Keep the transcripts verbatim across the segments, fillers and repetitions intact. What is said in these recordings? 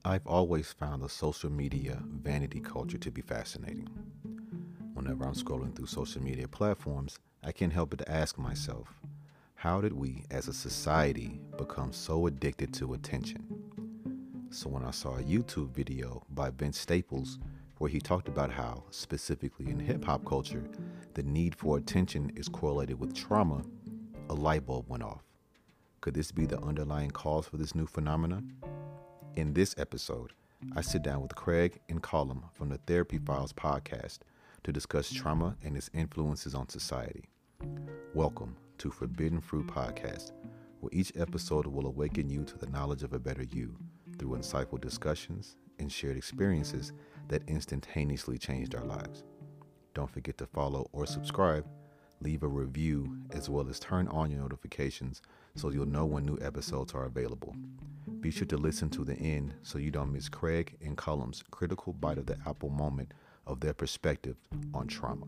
I've always found the social media vanity culture to be fascinating. Whenever I'm scrolling through social media platforms, I can't help but to ask myself, how did we as a society become so addicted to attention? So when I saw a YouTube video by Vince Staples where he talked about how, specifically in hip hop culture, the need for attention is correlated with trauma, a light bulb went off. Could this be the underlying cause for this new phenomenon? In this episode, I sit down with Craig and Callum from the Therapy Files podcast to discuss trauma and its influences on society. Welcome to Forbidden Fruit Podcast, where each episode will awaken you to the knowledge of a better you through insightful discussions and shared experiences that instantaneously changed our lives. Don't forget to follow or subscribe, leave a review, as well as turn on your notifications so you'll know when new episodes are available. Be sure to listen to the end so you don't miss Craig and Callum's critical bite of the apple moment of their perspective on trauma.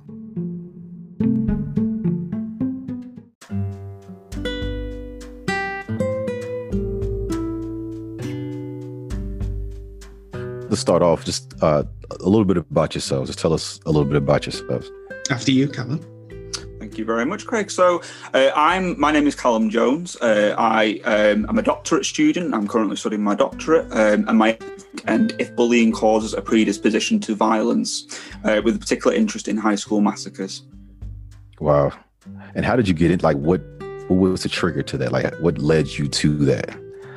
Let's start off just uh, a little bit about yourselves. Just tell us a little bit about yourselves. After you, Callum. Thank you very much, Craig. So uh, I'm. My name is Callum Jones. Uh, I um, am a doctorate student. I'm currently studying my doctorate, um, and my and if bullying causes a predisposition to violence, uh, with a particular interest in high school massacres. Wow! And how did you get it? Like, what what was the trigger to that? Like, what led you to that?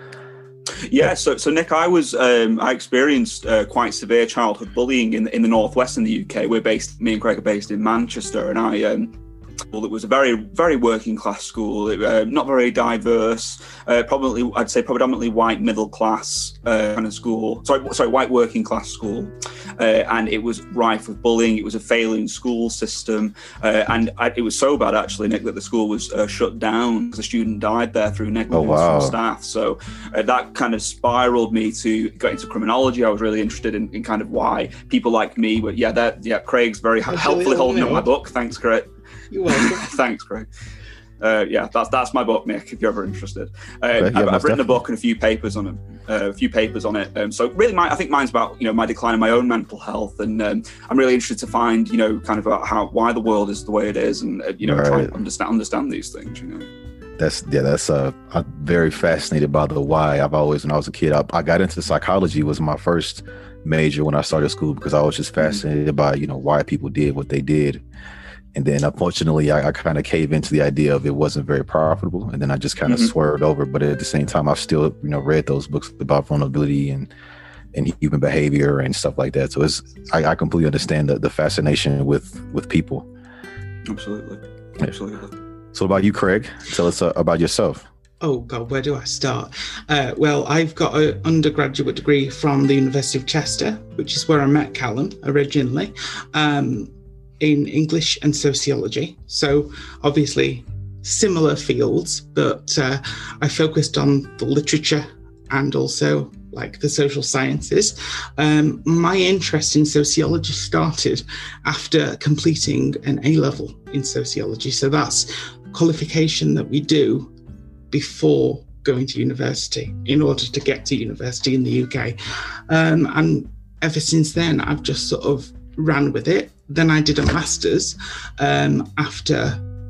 Yeah, so so Nick, I was um, I experienced uh, quite severe childhood bullying in in the northwest in the U K. We're based. Me and Craig are based in Manchester, and I. Um, Well, it was a very, very working class school, it, uh, not very diverse, uh, probably, I'd say predominantly white middle class uh, kind of school, sorry, sorry, white working class school. Uh, and it was rife with bullying. It was a failing school system. Uh, and I, it was so bad, actually, Nick, that the school was uh, shut down because a student died there through negligence oh, wow. from staff. So uh, that kind of spiraled me to get into criminology. I was really interested in, in kind of why people like me were, yeah, that, yeah, Craig's very Actually, helpfully holding no. up my book. Thanks, Craig. You're welcome. Thanks, Craig. Uh, yeah, that's that's my book, Nick. If you're ever interested, uh, okay, yeah, I've, I've written definitely. a book and a few papers on it. Uh, a few papers on it. Um, so really, my, I think mine's about you know my decline in my own mental health, and um, I'm really interested to find you know kind of about how why the world is the way it is, and uh, you know Right. try and understand understand these things. You know. That's yeah. That's uh. I'm very fascinated by the why. I've always, when I was a kid, I, I got into psychology. Was my first major when I started school because I was just fascinated mm-hmm. by you know why people did what they did. And then unfortunately, I, I kind of cave into the idea of it wasn't very profitable. And then I just kind of mm-hmm. swerved over. But at the same time, I've still, you know, read those books about vulnerability and, and human behavior and stuff like that. So it's, I, I completely understand the, the fascination with, with people. Absolutely. Absolutely. So about you, Craig, tell us uh, about yourself. Oh, God, where do I start? Uh, well, I've got an undergraduate degree from the University of Chester, which is where I met Callum originally. Um, in English and sociology. So obviously similar fields, but uh, I focused on the literature and also like the social sciences. Um, my interest in sociology started after completing an A-level in sociology. So that's qualification that we do before going to university in order to get to university in the U K. Um, and ever since then, I've just sort of ran with it. Then I did a master's um, after,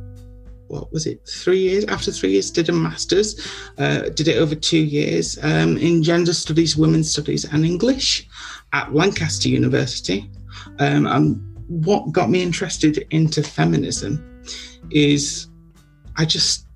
what was it, three years? After three years, did a master's, uh, did it over two years um, in gender studies, women's studies and English at Lancaster University. Um, and what got me interested into feminism is I just,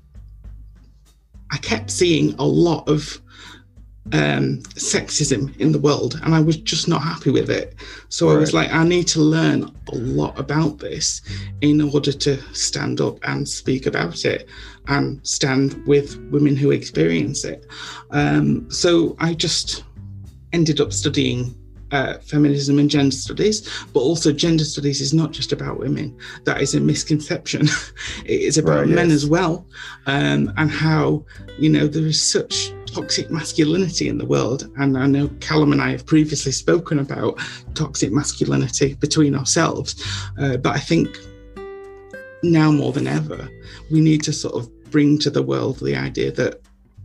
I kept seeing a lot of um sexism in the world and I was just not happy with it. So right. I was like, I need to learn a lot about this in order to stand up and speak about it and stand with women who experience it. Um, so I just ended up studying uh, feminism and gender studies, but also gender studies is not just about women. That is a misconception. It is about right, men yes. as well, um, and how, you know, there is such toxic masculinity in the world. And I know Callum and I have previously spoken about toxic masculinity between ourselves, uh, but I think now more than ever, we need to sort of bring to the world the idea that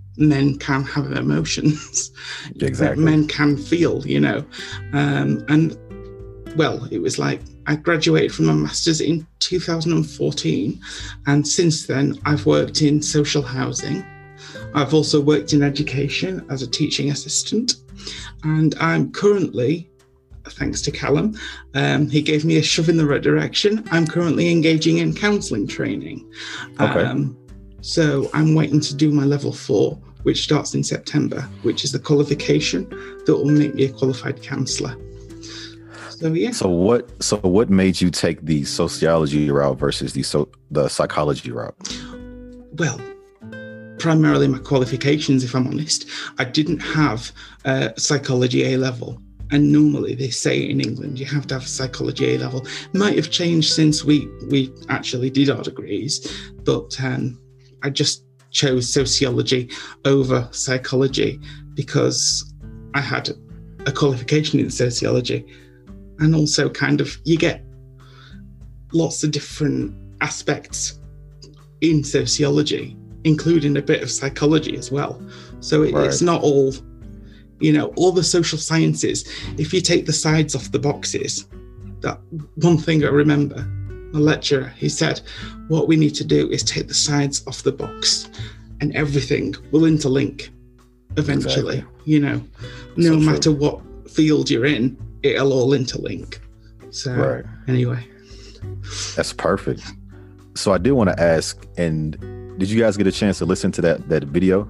men can have emotions, Exactly. that men can feel, you know. Um, and well, it was like I graduated from my master's in two thousand fourteen, and since then I've worked in social housing. I've also worked in education as a teaching assistant, and I'm currently, thanks to Callum, um, he gave me a shove in the right direction. I'm currently engaging in counselling training. Okay. Um, so I'm waiting to do my level four, which starts in September, which is the qualification that will make me a qualified counsellor. So yeah. So what? So what made you take the sociology route versus the so the psychology route? Well, primarily my qualifications, if I'm honest. I didn't have a psychology A level. And normally they say in England, you have to have a psychology A level. Might have changed since we, we actually did our degrees, but um, I just chose sociology over psychology because I had a qualification in sociology. And also kind of, you get lots of different aspects in sociology, including a bit of psychology as well. So it, Right. it's not all, you know, all the social sciences. If you take the sides off the boxes, that one thing I remember, my lecturer, he said, what we need to do is take the sides off the box and everything will interlink eventually, Exactly. you know, no So true. matter what field you're in, it'll all interlink. So Right. anyway. That's perfect. So I do want to ask, and did you guys get a chance to listen to that that video?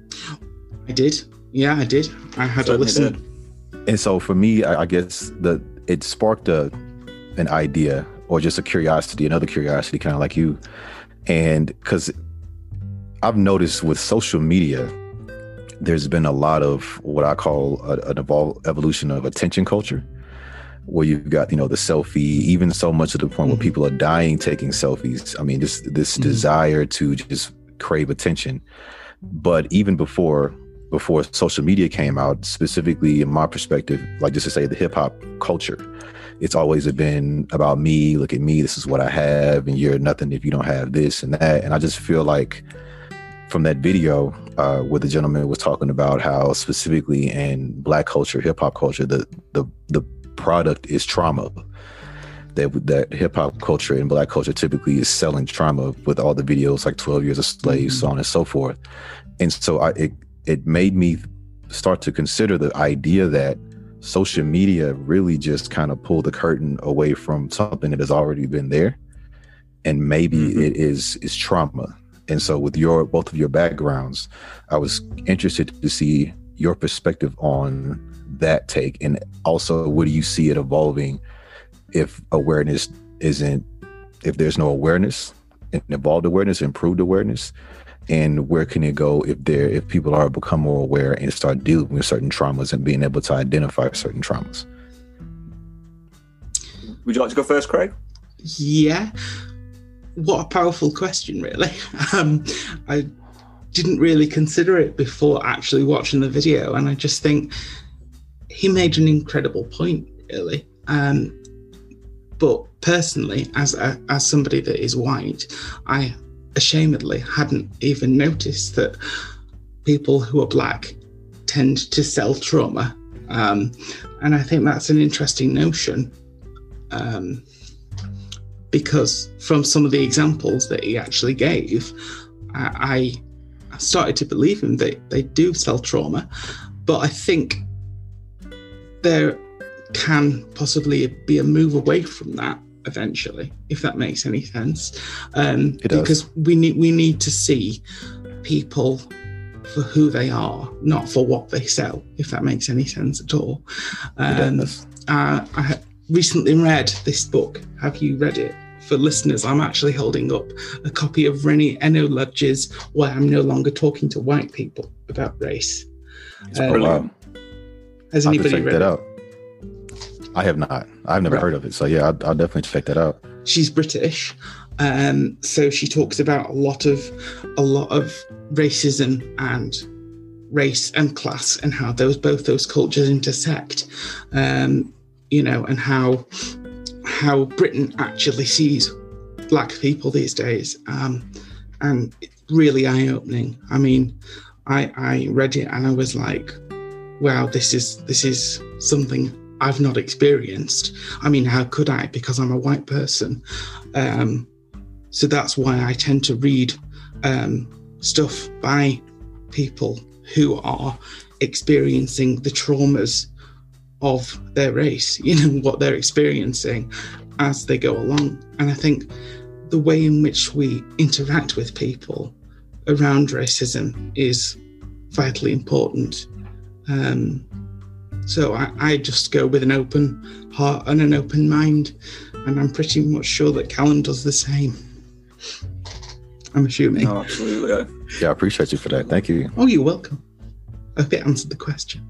I did. Yeah, I did. I had Certainly a listen. did. And so for me, I, I guess the it sparked a an idea or just a curiosity, another curiosity, kind of like you. And because I've noticed with social media, there's been a lot of what I call a, an evol- evolution of attention culture, where you've got, you know, the selfie, even so much to the point Mhm. where people are dying taking selfies. I mean, this this Mhm. desire to just crave attention. But even before before social media came out, specifically in my perspective, like just to say the hip hop culture, it's always been about me. Look at me. This is what I have, and you're nothing if you don't have this and that. And I just feel like from that video uh, where the gentleman was talking about how specifically in Black culture, hip hop culture, the the the product is trauma. That that hip hop culture and Black culture typically is selling trauma with all the videos like twelve Years a Slave, Mhm. so on and so forth. And so I, it it made me start to consider the idea that social media really just kind of pulled the curtain away from something that has already been there, and maybe Mhm. it is is trauma. And so with your both of your backgrounds, I was interested to see your perspective on that take, and also where do you see it evolving if awareness isn't, if there's no awareness, involved awareness, improved awareness, and where can it go if there if people are become more aware and start dealing with certain traumas and being able to identify certain traumas? Would you like to go first, Craig? Yeah. What a powerful question, really. Um, I didn't really consider it before actually watching the video, and I just think he made an incredible point, really. Um, but personally, as a, as somebody that is white, I ashamedly hadn't even noticed that people who are Black tend to sell trauma. Um, and I think that's an interesting notion. Um, because from some of the examples that he actually gave, I, I started to believe him that they do sell trauma. But I think there can possibly be a move away from that eventually, if that makes any sense. Um, It does. because we need we need to see people for who they are, not for what they sell, if that makes any sense at all. Um, does. uh, I ha- recently read this book. Have you read it? For listeners, I'm actually holding up a copy of Rennie Enoludge's Why I'm No Longer Talking to White People About Race. It's Um, Oh, brilliant. wow. Has I have to anybody check read that it? out. I have not. I've never Right. heard of it. So yeah, I'll, I'll definitely check that out. She's British, um, so she talks about a lot of a lot of racism and race and class and how those both those cultures intersect, um, you know, and how how Britain actually sees Black people these days, um, and it's really eye-opening. I mean, I, I read it and I was like, wow, this is this is something I've not experienced. I mean, how could I? Because I'm a white person. Um, so that's why I tend to read um, stuff by people who are experiencing the traumas of their race, you know, what they're experiencing as they go along. And I think the way in which we interact with people around racism is vitally important. Um, so I, I just go with an open heart and an open mind, and I'm pretty much sure that Callum does the same. I'm assuming. No, absolutely. Yeah. Yeah, I appreciate you for that. Thank you. Oh, you're welcome. I hope it answered the question.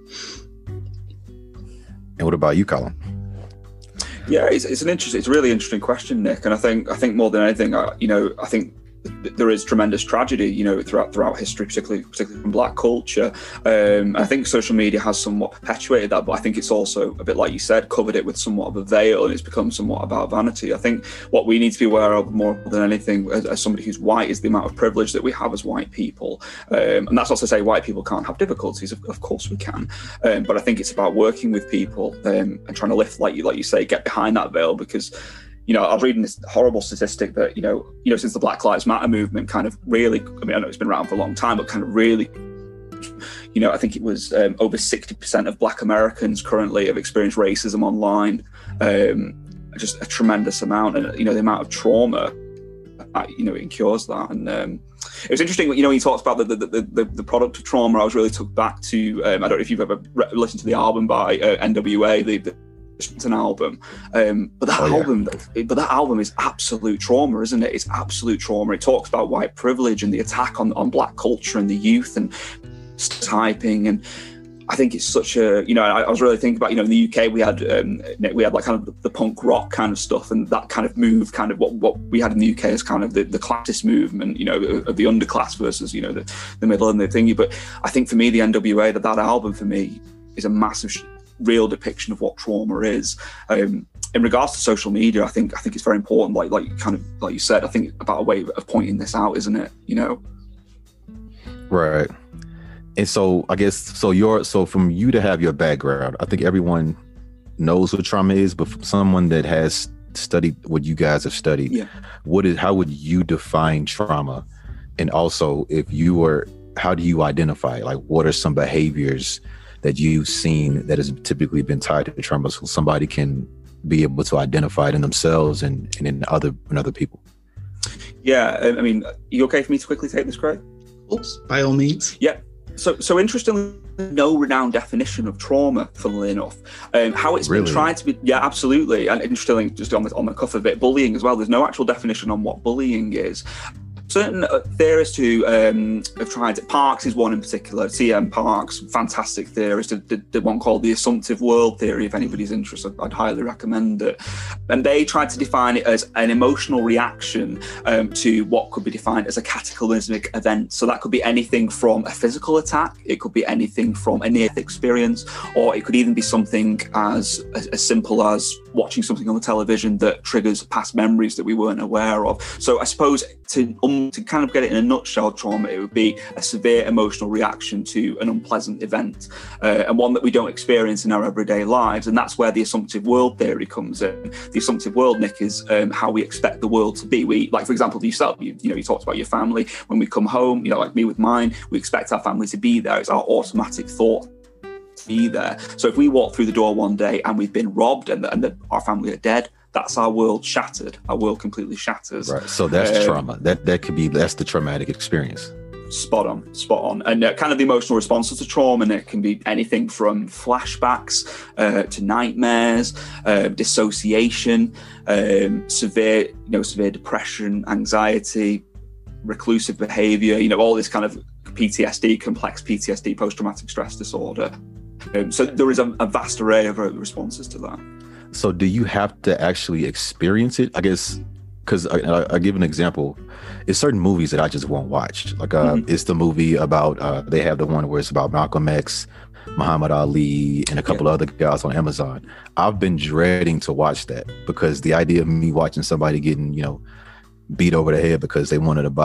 And what about you, Colin? Yeah, it's, it's an interesting, it's a really interesting question, Nick. And I think, I think more than anything, I, you know, I think there is tremendous tragedy, you know, throughout throughout history, particularly particularly from Black culture. Um, I think social media has somewhat perpetuated that, but I think it's also a bit like you said, covered it with somewhat of a veil, and it's become somewhat about vanity. I think what we need to be aware of more than anything, as, as somebody who's white, is the amount of privilege that we have as white people. Um, and that's not to say white people can't have difficulties. Of, of course we can. Um, but I think it's about working with people um, and trying to lift, like you like you say, get behind that veil, because. You know, I was reading this horrible statistic that, you know, you know, since the Black Lives Matter movement kind of really, I mean, I know it's been around for a long time, but kind of really, you know, I think it was um, over sixty percent of Black Americans currently have experienced racism online, um, just a tremendous amount. And, you know, the amount of trauma, uh, you know, it incurs that. And um, it was interesting, you know, when you talked about the the, the, the, the product of trauma, I was really took back to, um, I don't know if you've ever re- listened to the album by uh, N W A, the, the It's an album, um, but that oh, yeah. album, but that album is absolute trauma, isn't it? It's absolute trauma. It talks about white privilege and the attack on, on Black culture and the youth and typing. And I think it's such a, you know, I, I was really thinking about, you know, in the U K we had um, we had like kind of the, the punk rock kind of stuff, and that kind of move, kind of what, what we had in the U K is kind of the, the classist movement, you know, of the underclass versus, you know, the, the middle and the thingy. But I think for me, the N W A, that that album for me is a massive sh- real depiction of what trauma is. Um, in regards to social media, I think I think it's very important, like like kind of like you said, I think about a way of pointing this out, isn't it? You know, right. And so I guess so. Your so from you to have your background, I think everyone knows what trauma is, but from someone that has studied what you guys have studied, yeah. what is how would you define trauma? And also, if you were, how do you identify? Like, what are some behaviors that you've seen that has typically been tied to trauma, so somebody can be able to identify it in themselves and, and in other in other people? Yeah, I mean, are you okay for me to quickly take this, Craig? Oops, by all means. Yeah. So, so interestingly, no renowned definition of trauma, funnily enough. Um, how it's really? been tried to be, yeah, absolutely. And interestingly, just on the, on the cuff of it, bullying as well. There's no actual definition on what bullying is. Certain theorists who um, have tried it, Parks is one in particular, C M Parks, fantastic theorist, the, the one called the assumptive world theory. If anybody's interested, I'd highly recommend it. And they tried to define it as an emotional reaction um, to what could be defined as a cataclysmic event. So that could be anything from a physical attack, it could be anything from a near-death experience, or it could even be something as, as, as simple as watching something on the television that triggers past memories that we weren't aware of. So I suppose to um, to kind of get it in a nutshell, trauma, it would be a severe emotional reaction to an unpleasant event, uh, and one that we don't experience in our everyday lives. And that's where the assumptive world theory comes in. The assumptive world, Nick, is um, how we expect the world to be. We, like, for example, yourself, you, you know, you talked about your family. When we come home, you know, like me with mine, we expect our family to be there. It's our automatic thought to be there. So if we walk through the door one day and we've been robbed and, the, and the, our family are dead, that's our world shattered. Our world completely shatters. Right. So that's um, trauma. That that could be, that's the traumatic experience. Spot on, spot on. And uh, kind of the emotional responses to trauma, and it can be anything from flashbacks uh, to nightmares, uh, dissociation, um, severe, you know, severe depression, anxiety, reclusive behavior, you know, all this kind of P T S D, complex P T S D, post-traumatic stress disorder. Um, so there is a, a vast array of responses to that. So do you have to actually experience it? I guess, because I, I, I give an example. It's certain movies that I just won't watch. Like uh, mm-hmm. it's the movie about, uh, they have the one where it's about Malcolm X, Muhammad Ali, and a couple yeah. other guys on Amazon. I've been dreading to watch that because the idea of me watching somebody getting, you know, beat over the head because they wanted to buy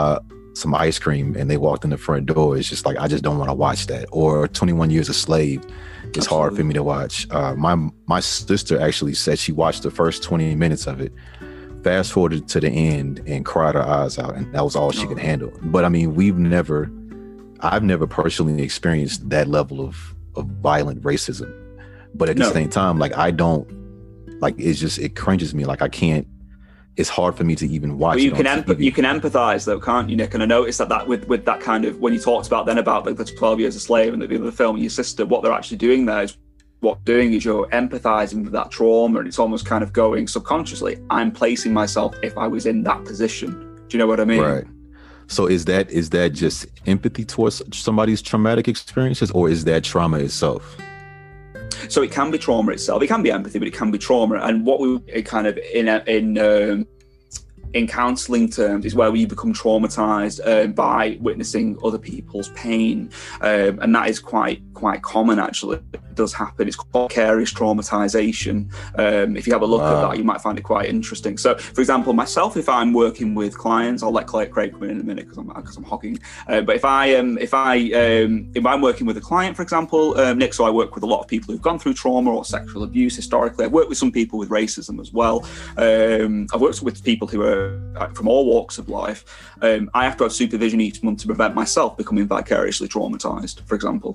some ice cream and they walked in the front door, it's just like, I just don't want to watch that. Or twenty-one Years a Slave, it's Absolutely. hard for me to watch. Uh, my my sister actually said she watched the first twenty minutes of it, fast forwarded to the end and cried her eyes out, and that was all she oh. could handle. But I mean, we've never, I've never personally experienced that level of, of violent racism. But at no. the same time, like I don't, like it's just, it cringes me. Like I can't, it's hard for me to even watch. But you it can emp- you can empathize though, can't you, Nick? And I noticed that that with, with that kind of, when you talked about then about like the twelve Years a Slave and the, the film and your sister, what they're actually doing there is what doing is you're empathizing with that trauma, and it's almost kind of going subconsciously, I'm placing myself if I was in that position. Do you know what I mean? Right. So is that is that just empathy towards somebody's traumatic experiences, or is that trauma itself? So it can be trauma itself. It can be empathy, but it can be trauma. And what we kind of in in um, in counselling terms is where we become traumatized uh, by witnessing other people's pain, um, and that is quite quite common. Actually, it does happen. It's called vicarious traumatization. Um, if you have a look wow. at that, you might find it quite interesting. So, for example, myself, if I'm working with clients, I'll let Craig come in in a minute because I'm because I'm hogging. Uh, but if I um, if I um, if I'm working with a client, for example, um, Nick, so I work with a lot of people who've gone through trauma or sexual abuse historically. I've worked with some people with racism as well. Um, I've worked with people who are from all walks of life. Um, I have to have supervision each month to prevent myself becoming vicariously traumatized, for example.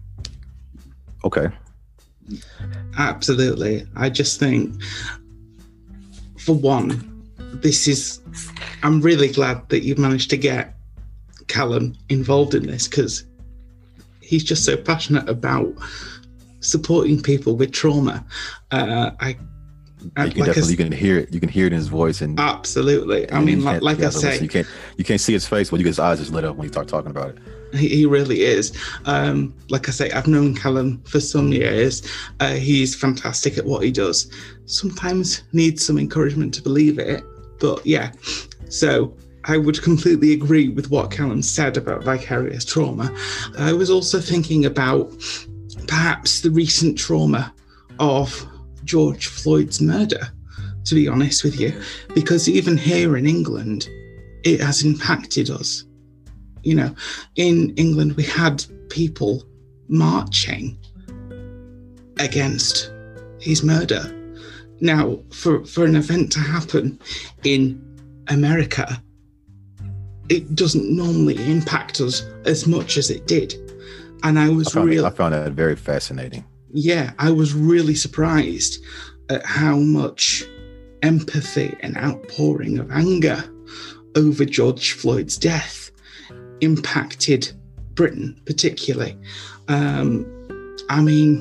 Okay. Absolutely. I just think, for one, this is, I'm really glad that you've managed to get Callum involved in this, because he's just so passionate about supporting people with trauma. Uh, I You can like definitely, a, you can hear it. You can hear it in his voice, and absolutely. And I mean, like, like I say, you can't you can't see his face, but you get his eyes just lit up when you start talking about it. He, he really is. Um, like I say, I've known Callum for some years. Uh, he's fantastic at what he does. Sometimes needs some encouragement to believe it, but yeah. So I would completely agree with what Callum said about vicarious trauma. I was also thinking about perhaps the recent trauma of George Floyd's murder, to be honest with you, because even here in England, it has impacted us. You know, in England, we had people marching against his murder. Now, for, for an event to happen in America, it doesn't normally impact us as much as it did. And I was really... I found that very fascinating. Yeah, I was really surprised at how much empathy and outpouring of anger over George Floyd's death impacted Britain, particularly. Um, I mean,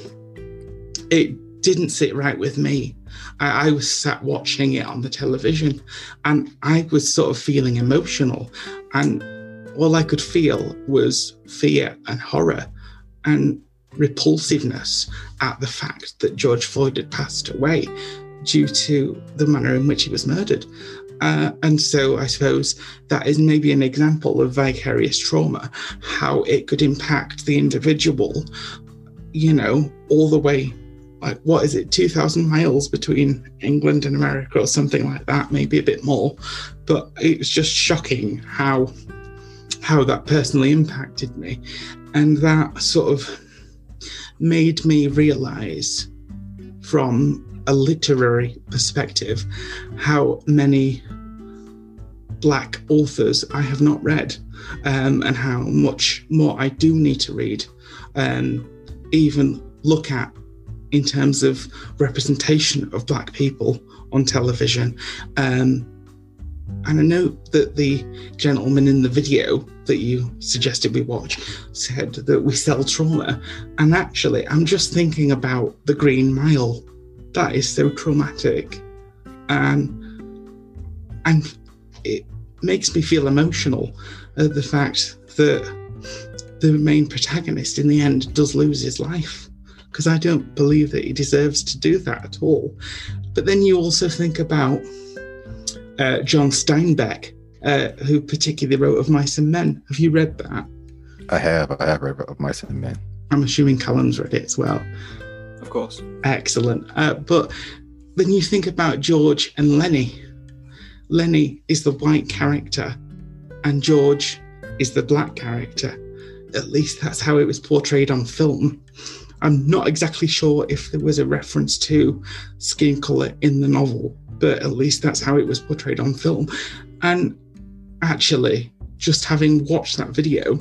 it didn't sit right with me. I, I was sat watching it on the television, and I was sort of feeling emotional, and all I could feel was fear and horror and repulsiveness at the fact that George Floyd had passed away due to the manner in which he was murdered. Uh, and so I suppose that is maybe an example of vicarious trauma, how it could impact the individual, you know, all the way, like, what is it, two thousand miles between England and America or something like that, maybe a bit more. But it was just shocking how, how that personally impacted me. And that sort of made me realise from a literary perspective how many Black authors I have not read, um, and how much more I do need to read, and um, even look at in terms of representation of Black people on television. Um, and I know that the gentleman in the video that you suggested we watch said that we sell trauma. And actually, I'm just thinking about The Green Mile. That is so traumatic. And, and it makes me feel emotional at the fact that the main protagonist in the end does lose his life, because I don't believe that he deserves to do that at all. But then you also think about uh, John Steinbeck, uh, who particularly wrote Of Mice and Men. Have you read that? I have. I have read Of Mice and Men. I'm assuming Callum's read it as well. Of course. Excellent. Uh, but then you think about George and Lenny. Lenny is the white character and George is the black character. At least that's how it was portrayed on film. I'm not exactly sure if there was a reference to skin colour in the novel, but at least that's how it was portrayed on film. And actually, just having watched that video,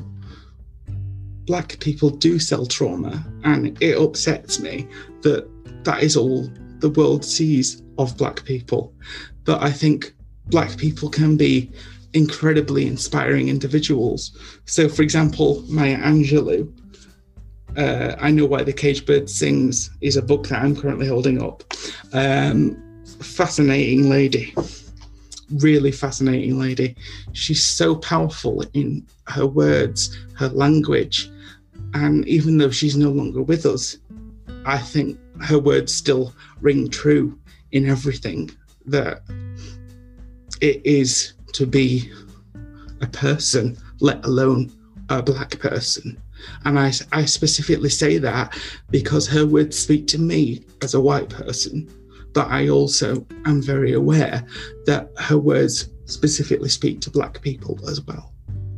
black people do sell trauma, and it upsets me that that is all the world sees of black people. But I think black people can be incredibly inspiring individuals. So, for example, Maya Angelou, uh, I Know Why the Caged Bird Sings is a book that I'm currently holding up. Um, fascinating lady, really fascinating lady. She's so powerful in her words, her language, and even though she's no longer with us, I think her words still ring true in everything that it is to be a person, let alone a black person. And I, I specifically say that because her words speak to me as a white person, but I also am very aware that her words specifically speak to black people as well.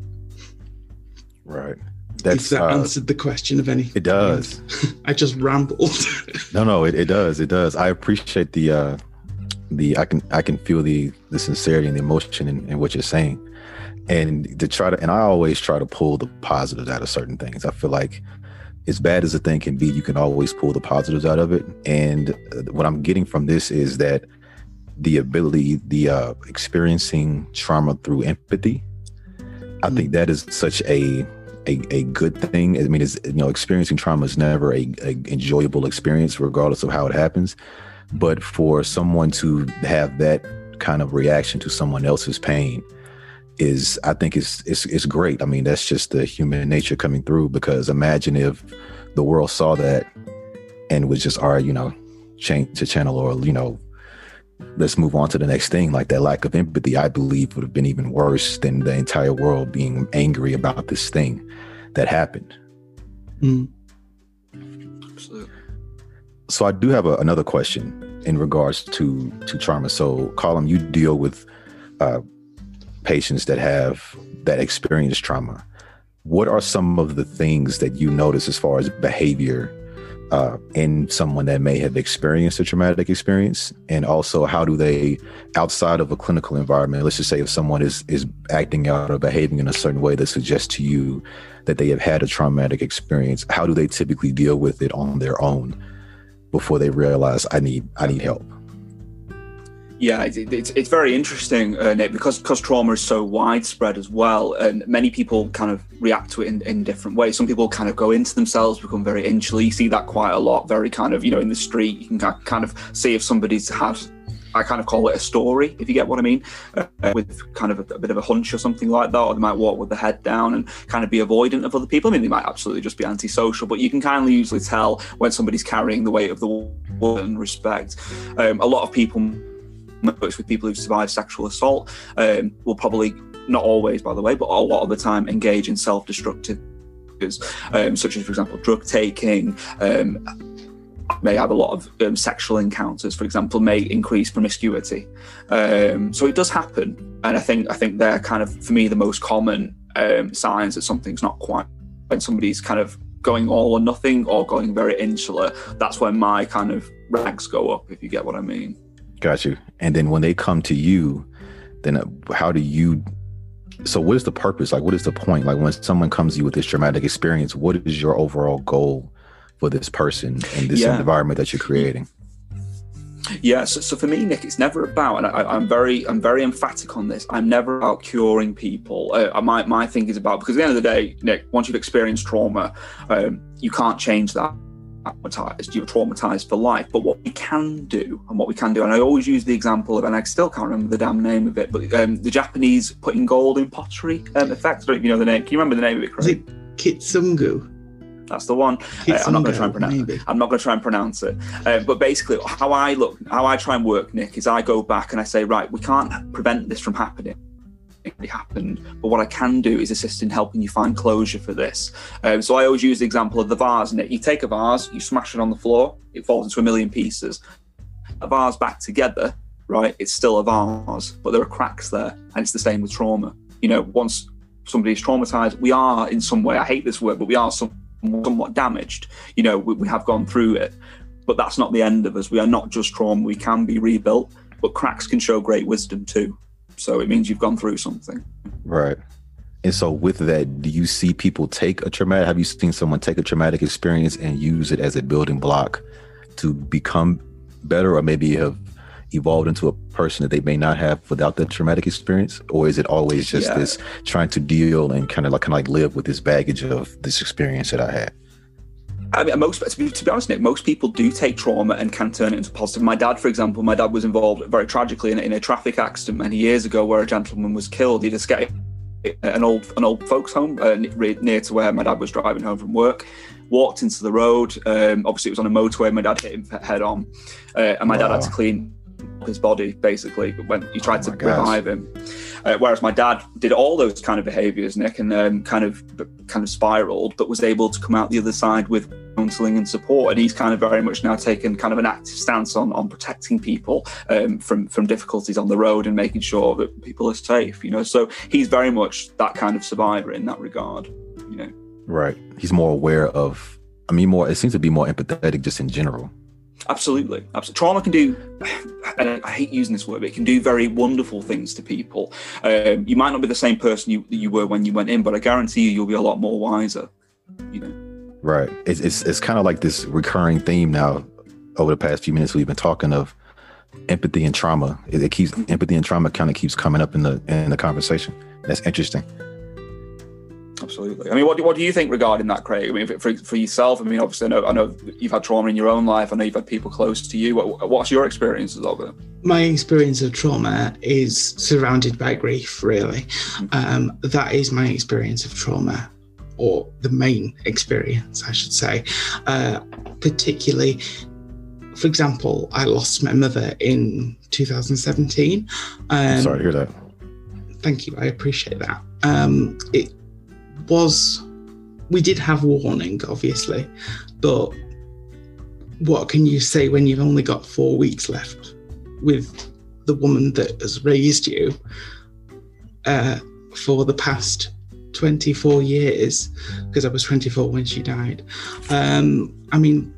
Right. That's, if that uh, answered the question of anything. It does. I just rambled. no, no, it, it does. It does. I appreciate the, uh, the, I can, I can feel the, the sincerity and the emotion in, in what you're saying. And to try to, and I always try to pull the positives out of certain things. I feel like as bad as a thing can be, you can always pull the positives out of it. And what I'm getting from this is that the ability, the uh, experiencing trauma through empathy, I think that is such a, a, a good thing. I mean, it's, you know, experiencing trauma is never a, a enjoyable experience, regardless of how it happens. But for someone to have that kind of reaction to someone else's pain is, I think it's, it's, it's great. I mean, that's just the human nature coming through, because imagine if the world saw that and was just, all right, you know, change the channel, or, you know, let's move on to the next thing. Like, that lack of empathy, I believe, would have been even worse than the entire world being angry about this thing that happened. Mm. Absolutely. So I do have a, another question in regards to, to trauma. So, Colum, you deal with uh, patients that have that experience trauma. What are some of the things that you notice as far as behavior uh, in someone that may have experienced a traumatic experience? And also, how do they, outside of a clinical environment, let's just say if someone is is acting out or behaving in a certain way that suggests to you that they have had a traumatic experience, how do they typically deal with it on their own before they realize I need I need help? Yeah, it's, it's, it's very interesting, uh, Nick, because because trauma is so widespread as well, and many people kind of react to it in, in different ways. Some people kind of go into themselves, become very insular. You see that quite a lot, very kind of, you know, in the street. You can kind of see if somebody's had, I kind of call it a story, if you get what I mean, uh, with kind of a, a bit of a hunch or something like that, or they might walk with the head down and kind of be avoidant of other people. I mean, they might absolutely just be antisocial, but you can kind of usually tell when somebody's carrying the weight of the world and respect. Um, a lot of people works with people who've survived sexual assault um, will probably, not always by the way, but a lot of the time engage in self-destructive um, such as, for example, drug taking, um, may have a lot of um, sexual encounters, for example, may increase promiscuity. Um, so it does happen, and I think I think they're kind of, for me, the most common um, signs that something's not quite, when somebody's kind of going all or nothing or going very insular. That's when my kind of rags go up, if you get what I mean. Got you. And then when they come to you, then how do you, so what is the purpose? Like, what is the point? Like, when someone comes to you with this traumatic experience, what is your overall goal for this person in this yeah. environment that you're creating? Yeah, so, so for me, Nick, it's never about, and I, I'm very, I'm very emphatic on this. I'm never about curing people. Uh, my my thing is about, because at the end of the day, Nick, once you've experienced trauma, um, you can't change that. Traumatized, you're traumatized for life. But what we can do, and what we can do, and I always use the example of, and I still can't remember the damn name of it, but um, the Japanese putting gold in pottery um, effect. I don't know if you know the name. Can you remember the name of it, Craig? Is it Kitsungu? That's the one. Uh, I'm not going to try and pronounce it. I'm not going to try and pronounce it. Uh, but basically, how I look, how I try and work, Nick, is I go back and I say, right, we can't prevent this from happening. It happened, but what I can do is assist in helping you find closure for this. Um, so I always use the example of the vase, Nick. You take a vase, you smash it on the floor, it falls into a million pieces. A vase back together, right? It's still a vase, but there are cracks there, and it's the same with trauma. You know, once somebody's traumatized, we are in some way, I hate this word, but we are some, somewhat damaged. You know, we, we have gone through it, but that's not the end of us. We are not just trauma. We can be rebuilt, but cracks can show great wisdom too. So it means you've gone through something. Right. And so with that, do you see people take a traumatic, have you seen someone take a traumatic experience and use it as a building block to become better, or maybe have evolved into a person that they may not have without that traumatic experience? Or is it always just yeah. this trying to deal and kind of like kind of like live with this baggage of this experience that I had? I mean, most, to be, to be honest, Nick, most people do take trauma and can turn it into positive. My dad, for example, my dad was involved very tragically in, in a traffic accident many years ago where a gentleman was killed. He'd escaped an old an old folks home uh, near to where my dad was driving home from work, walked into the road. Um, obviously, it was on a motorway. My dad hit him head on, uh, and my wow. dad had to clean his body, basically, when he tried oh to revive him. Uh, whereas my dad did all those kind of behaviours, Nick, and um, kind of kind of spiralled, but was able to come out the other side with counselling and support. And he's kind of very much now taken kind of an active stance on on protecting people um, from from difficulties on the road and making sure that people are safe. You know, so he's very much that kind of survivor in that regard. You know, right? He's more aware of. I mean, more. It seems to be more empathetic, just in general. Absolutely. Absolutely. Trauma can do, and I hate using this word, but it can do very wonderful things to people. Um, you might not be the same person you you were when you went in, but I guarantee you, you'll be a lot more wiser, you know? Right. It's, it's, it's kind of like this recurring theme now over the past few minutes we've been talking of empathy and trauma. It, it keeps, empathy and trauma kind of keeps coming up in the, in the conversation. That's interesting. Absolutely. I mean, what do, what do you think regarding that, Craig? I mean, for, for yourself, I mean, obviously, I know, I know you've had trauma in your own life. I know you've had people close to you. What, what's your experiences of it? My experience of trauma is surrounded by grief, really. Mm-hmm. Um, that is my experience of trauma, or the main experience, I should say. Uh, particularly, for example, I lost my mother in two thousand seventeen. Um, I'm sorry to hear that. Thank you. I appreciate that. Um, it was, we did have warning, obviously, but what can you say when you've only got four weeks left with the woman that has raised you uh, for the past twenty-four years, because I was twenty-four when she died. Um, I mean,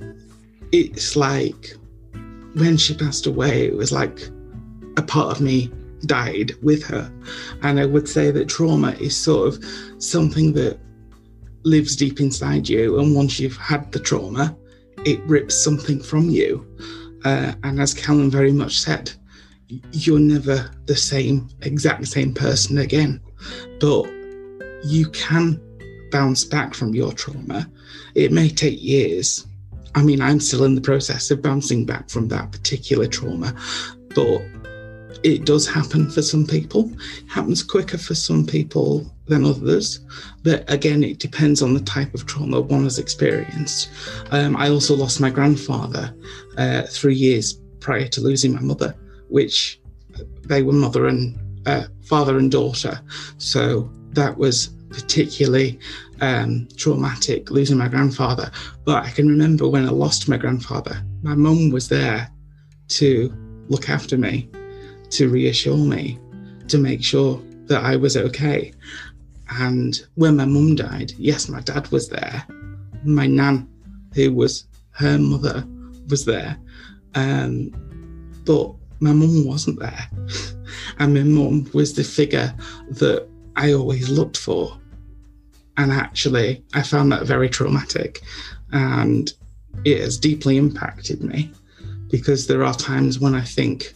it's like when she passed away, it was like a part of me died with her. And I would say that trauma is sort of something that lives deep inside you, and once you've had the trauma, it rips something from you. Uh, and as Callum very much said, you're never the same, exact same person again. But you can bounce back from your trauma. It may take years. I mean, I'm still in the process of bouncing back from that particular trauma, but it does happen for some people. It happens quicker for some people than others. But again, it depends on the type of trauma one has experienced. Um, I also lost my grandfather uh, three years prior to losing my mother, which they were mother and uh, father and daughter. So that was particularly um, traumatic, losing my grandfather. But I can remember when I lost my grandfather, my mum was there to look after me, to reassure me, to make sure that I was okay. And when my mum died, yes, my dad was there. My nan, who was her mother, was there. Um, but my mum wasn't there. And my mum was the figure that I always looked for. And actually, I found that very traumatic. And it has deeply impacted me, because there are times when I think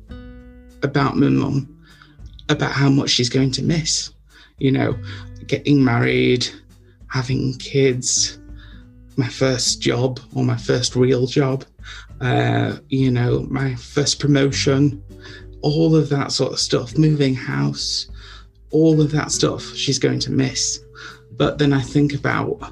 about my mum, about how much she's going to miss, you know, getting married, having kids, my first job, or my first real job, uh, you know, my first promotion, all of that sort of stuff, moving house, all of that stuff she's going to miss. But then I think about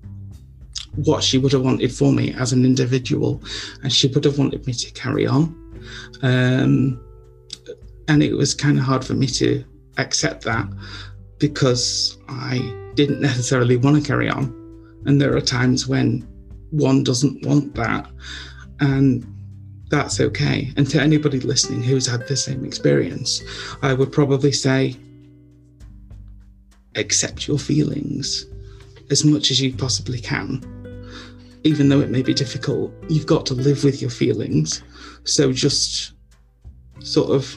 what she would have wanted for me as an individual, and she would have wanted me to carry on. Um, And it was kind of hard for me to accept that, because I didn't necessarily want to carry on. And there are times when one doesn't want that, and that's okay. And to anybody listening who's had the same experience, I would probably say, accept your feelings as much as you possibly can. Even though it may be difficult, you've got to live with your feelings. So just sort of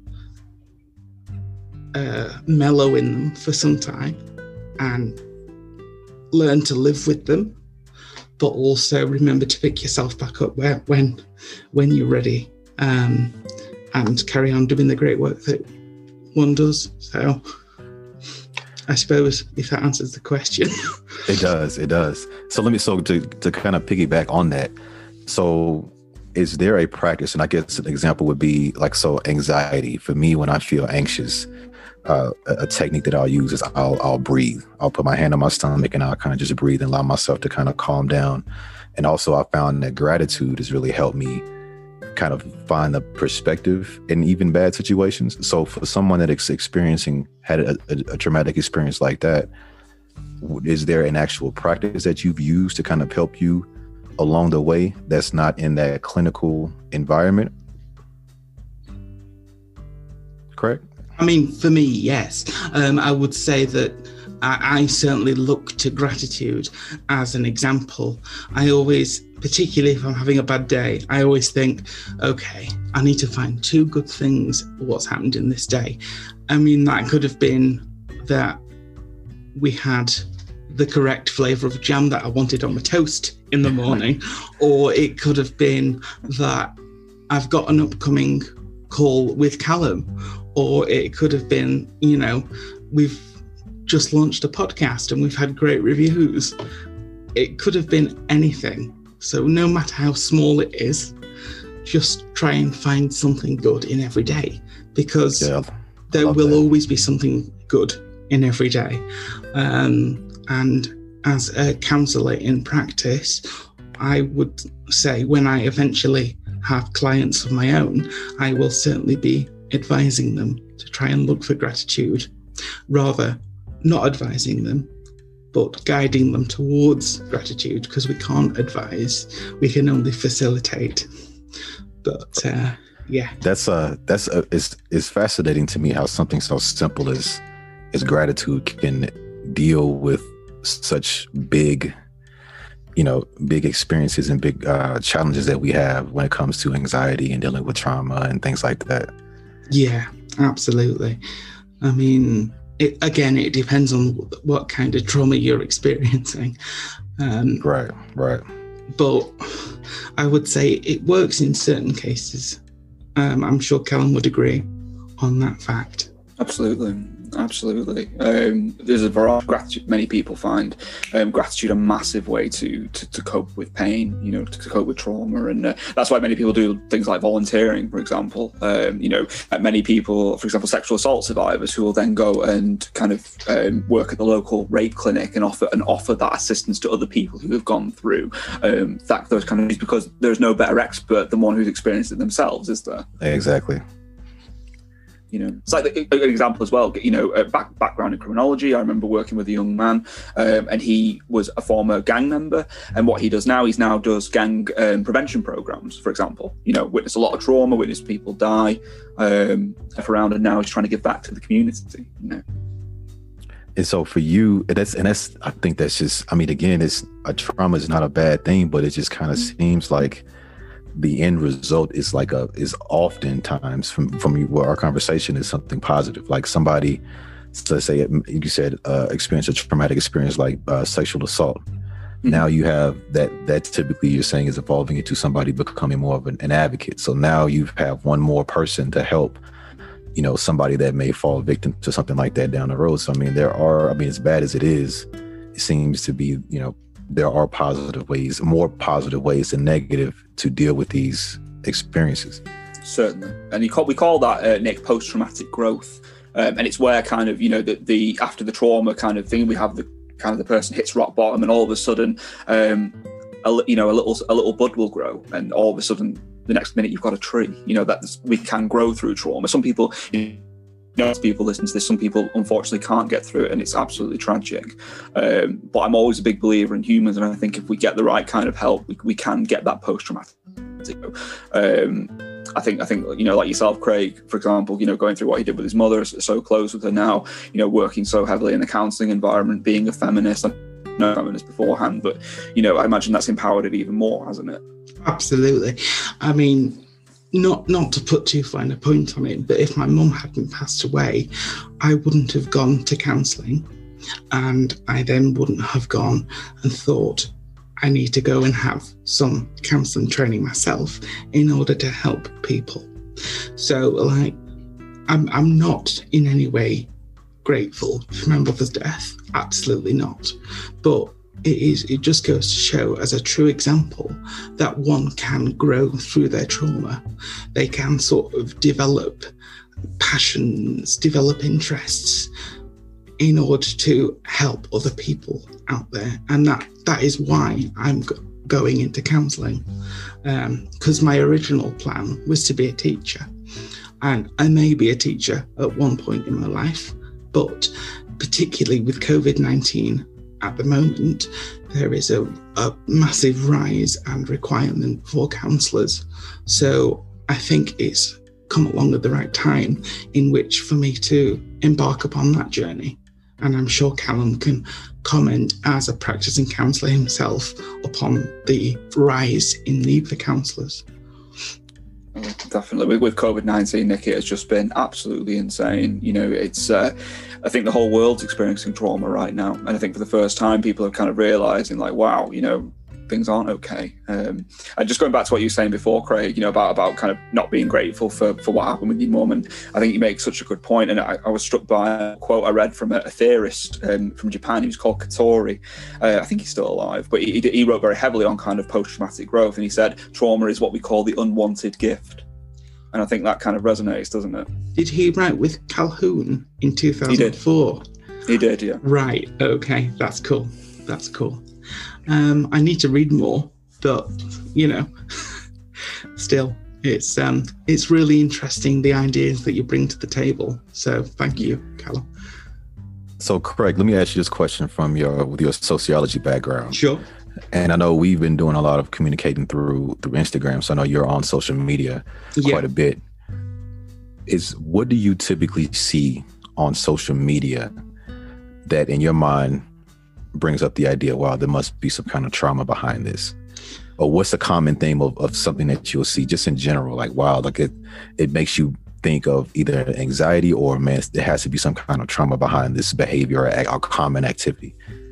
uh, mellow in them for some time and learn to live with them, but also remember to pick yourself back up where, when when you're ready, um, and carry on doing the great work that one does. So I suppose if that answers the question. It does, it does. So let me, so to, to kind of piggyback on that. So is there a practice, and I guess an example would be like, so anxiety, for me, when I feel anxious, uh, a, a technique that I'll use is I'll, I'll breathe. I'll put my hand on my stomach and I'll kind of just breathe and allow myself to kind of calm down. And also I found that gratitude has really helped me kind of find the perspective in even bad situations. So for someone that is experiencing, had a, a, a traumatic experience like that, is there an actual practice that you've used to kind of help you along the way that's not in that clinical environment? Correct? I mean, for me, yes. Um, I would say that I, I certainly look to gratitude as an example. I always, particularly if I'm having a bad day, I always think, okay, I need to find two good things what's happened in this day. I mean, that could have been that we had the correct flavour of jam that I wanted on my toast in the morning, or it could have been that I've got an upcoming call with Callum, or it could have been, you know, we've just launched a podcast and we've had great reviews. It could have been anything. So no matter how small it is, just try and find something good in every day, because yeah, there will that. always be something good in every day. Um, and as a counsellor in practice, I would say when I eventually have clients of my own, I will certainly be advising them to try and look for gratitude, rather not advising them, but guiding them towards gratitude, because we can't advise, we can only facilitate. But uh, yeah, that's uh that's uh, it's it's fascinating to me how something so simple as as gratitude can deal with such big, you know, big experiences and big uh, challenges that we have when it comes to anxiety and dealing with trauma and things like that. Yeah, absolutely. I mean, it, again, it depends on what kind of trauma you're experiencing. Um, right, right. But I would say it works in certain cases. Um, I'm sure Callum would agree on that fact. Absolutely. Absolutely. Um, there's a variety of gratitude. Many people find um, gratitude a massive way to, to to cope with pain, you know, to, to cope with trauma. And uh, that's why many people do things like volunteering, for example. Um, you know, many people, for example, sexual assault survivors who will then go and kind of um, work at the local rape clinic and offer and offer that assistance to other people who have gone through um, that those kind of things, because there's no better expert than one who's experienced it themselves, is there? Exactly. You know, it's like an example as well, you know, uh, back, background in criminology. I remember working with a young man um, and he was a former gang member. And what he does now, he's now does gang um, prevention programs, for example. You know, witness a lot of trauma, witness people die um, around, and now he's trying to give back to the community, you know. And so for you, that's, and that's, I think that's just, I mean, again, it's a trauma is not a bad thing, but it just kind of seems like the end result is like a is oftentimes from from where our conversation is something positive, like somebody, so let's say you said uh, experience a traumatic experience like uh, sexual assault. Mm-hmm. Now you have that that typically you're saying is evolving into somebody becoming more of an, an advocate. So now you have one more person to help, you know, somebody that may fall victim to something like that down the road. So I mean, there are, I mean, as bad as it is, it seems to be, you know, there are positive ways, more positive ways than negative to deal with these experiences. Certainly. And you call, we call that, uh, Nick, post-traumatic growth. Um, and it's where kind of, you know, the, the after the trauma kind of thing, we have the kind of the person hits rock bottom and all of a sudden, um, a, you know, a little a little bud will grow, and all of a sudden the next minute you've got a tree. You know, that we can grow through trauma. Some people, you know, You know, people listen to this, some people unfortunately can't get through it, and it's absolutely tragic. Um, but I'm always a big believer in humans, and I think if we get the right kind of help, we, we can get that post-traumatic. Um, I think, I think, you know, like yourself, Craig, for example, you know, going through what he did with his mother, so close with her now, you know, working so heavily in the counselling environment, being a feminist. I know feminist beforehand, but, you know, I imagine that's empowered it even more, hasn't it? Absolutely. I mean, not not to put too fine a point on it, but if my mum hadn't passed away, I wouldn't have gone to counselling, and I then wouldn't have gone and thought, I need to go and have some counselling training myself in order to help people. So, like, I'm I'm not in any way grateful for my mother's death. Absolutely not. But it is it just goes to show, as a true example, that one can grow through their trauma. They can sort of develop passions, develop interests in order to help other people out there. And that that is why I'm go- going into counselling, because um, my original plan was to be a teacher. And I may be a teacher at one point in my life, but particularly with COVID nineteen at the moment, there is a, a massive rise and requirement for counsellors. So I think it's come along at the right time in which for me to embark upon that journey. And I'm sure Callum can comment, as a practicing counsellor himself, upon the rise in need for counsellors. Definitely. With, with COVID nineteen, Nick, it has just been absolutely insane. You know, it's, uh, I think the whole world's experiencing trauma right now. And I think for the first time, people are kind of realising, like, wow, you know, things aren't okay. Um, and just going back to what you were saying before, Craig, you know, about, about kind of not being grateful for, for what happened with your mum. And I think you make such a good point. And I, I was struck by a quote I read from a, a theorist um, from Japan. He was called Katori. Uh, I think he's still alive, but he, he wrote very heavily on kind of post-traumatic growth. And he said, trauma is what we call the unwanted gift. And I think that kind of resonates, doesn't it? Did he write with Calhoun in two thousand four? He did, he did, yeah. Right, okay, that's cool. That's cool. Um, I need to read more, but, you know, still, it's um, it's really interesting, the ideas that you bring to the table. So thank you, Callum. So, Craig, let me ask you this question from your with your sociology background. Sure. And I know we've been doing a lot of communicating through through Instagram, so I know you're on social media yeah. quite a bit. Is what do you typically see on social media that in your mind brings up the idea, wow, there must be some kind of trauma behind this? Or what's a common theme of, of something that you'll see just in general? Like, wow, like it, it makes you think of either anxiety or, man, there has to be some kind of trauma behind this behavior or a, a common activity.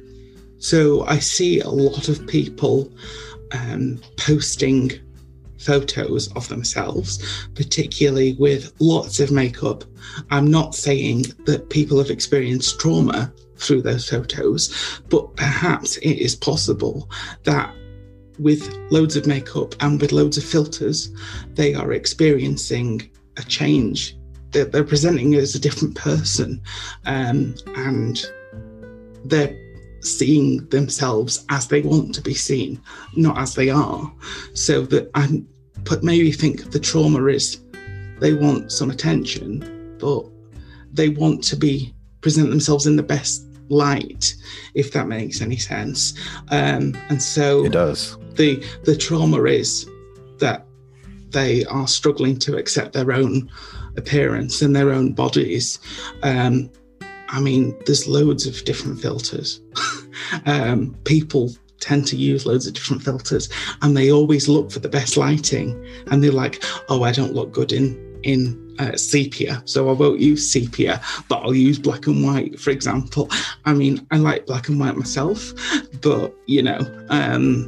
So I see a lot of people um, posting photos of themselves, particularly with lots of makeup. I'm not saying that people have experienced trauma through those photos, but perhaps it is possible that with loads of makeup and with loads of filters, they are experiencing a change. They're, they're presenting as a different person, um, and they're seeing themselves as they want to be seen, not as they are. So that I but maybe think the trauma is they want some attention, but they want to be present themselves in the best light, if that makes any sense. Um, and so it does. The the trauma is that they are struggling to accept their own appearance and their own bodies. Um, I mean, there's loads of different filters. um, people tend to use loads of different filters, and they always look for the best lighting. And they're like, oh, I don't look good in in uh, sepia, so I won't use sepia, but I'll use black and white, for example. I mean, I like black and white myself, but, you know, um,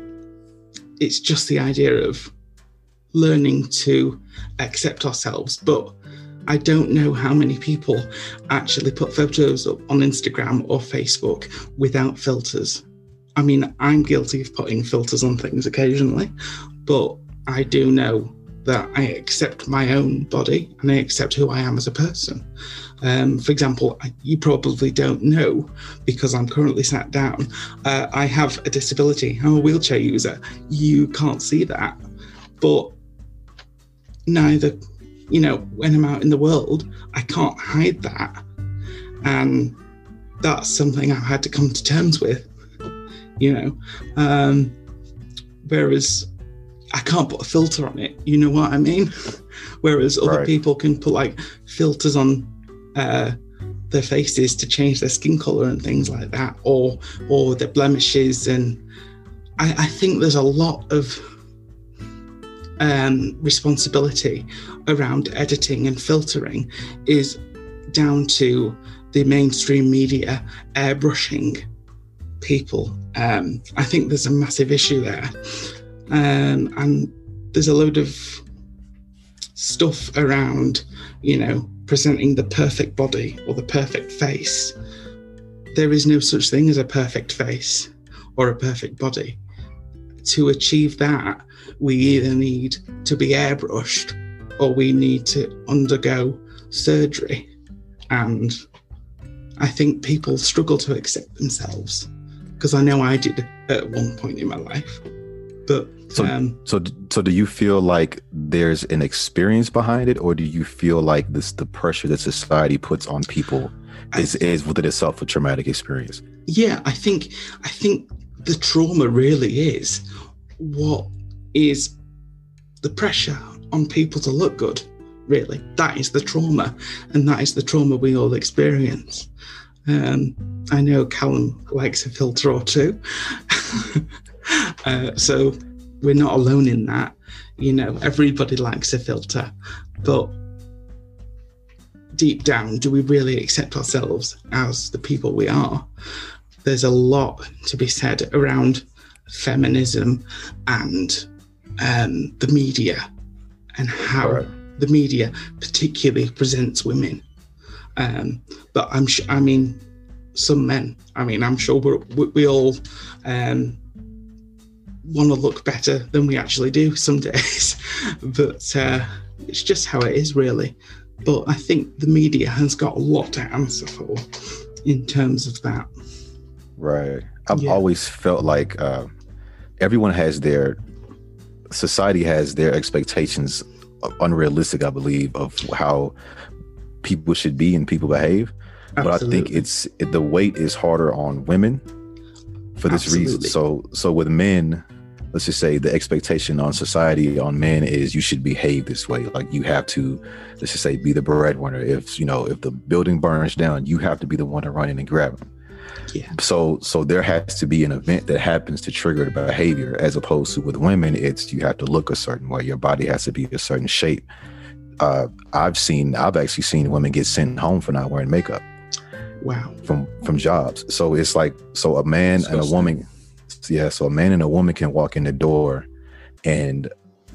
it's just the idea of learning to accept ourselves. But I don't know how many people actually put photos up on Instagram or Facebook without filters. I mean, I'm guilty of putting filters on things occasionally, but I do know that I accept my own body and I accept who I am as a person. Um, for example, I, you probably don't know, because I'm currently sat down, uh, I have a disability. I'm a wheelchair user. You can't see that, but neither, you know, when I'm out in the world, I can't hide that. And that's something I've had to come to terms with, you know. Um, whereas, I can't put a filter on it. You know what I mean? Whereas other Right. people can put like filters on uh, their faces to change their skin color and things like that, or or their blemishes. And I, I think there's a lot of um, responsibility around editing and filtering is down to the mainstream media airbrushing people. Um, I think there's a massive issue there. Um, and there's a load of stuff around, you know, presenting the perfect body or the perfect face. There is no such thing as a perfect face or a perfect body. To achieve that, we either need to be airbrushed or we need to undergo surgery. And I think people struggle to accept themselves, because I know I did at one point in my life. But So, um, so, so do you feel like there's an experience behind it, or do you feel like this the pressure that society puts on people is is within itself a traumatic experience? yeah, I think I think the trauma really is what is the pressure on people to look good. Really, that is the trauma, and that is the trauma we all experience. Um, I know Callum likes a filter or two. Uh, so we're not alone in that. You know, everybody likes a filter, but deep down, do we really accept ourselves as the people we are? There's a lot to be said around feminism and um, the media, and how Right. the media particularly presents women. Um, but I'm sure, I mean, some men, I mean, I'm sure we're, we, we all um, want to look better than we actually do some days. But uh, it's just how it is, really. But I think the media has got a lot to answer for in terms of that. Right. I've Yeah. always felt like uh, everyone has their, society has their expectations, uh, unrealistic, I believe, of how people should be and people behave. But I think Absolutely. it's it, the weight is harder on women for this reason. Absolutely. So so with men, let's just say the expectation on society on men is you should behave this way. Like you have to, let's just say, be the breadwinner. If you know if the building burns down, you have to be the one to run in and grab them. Yeah. So so there has to be an event that happens to trigger the behavior, as opposed to with women, it's you have to look a certain way. Your body has to be a certain shape. Uh, I've seen, I've actually seen women get sent home for not wearing makeup Wow. from from jobs. So it's like, so a man and a Disgusting. woman, yeah. So a man and a woman can walk in the door, and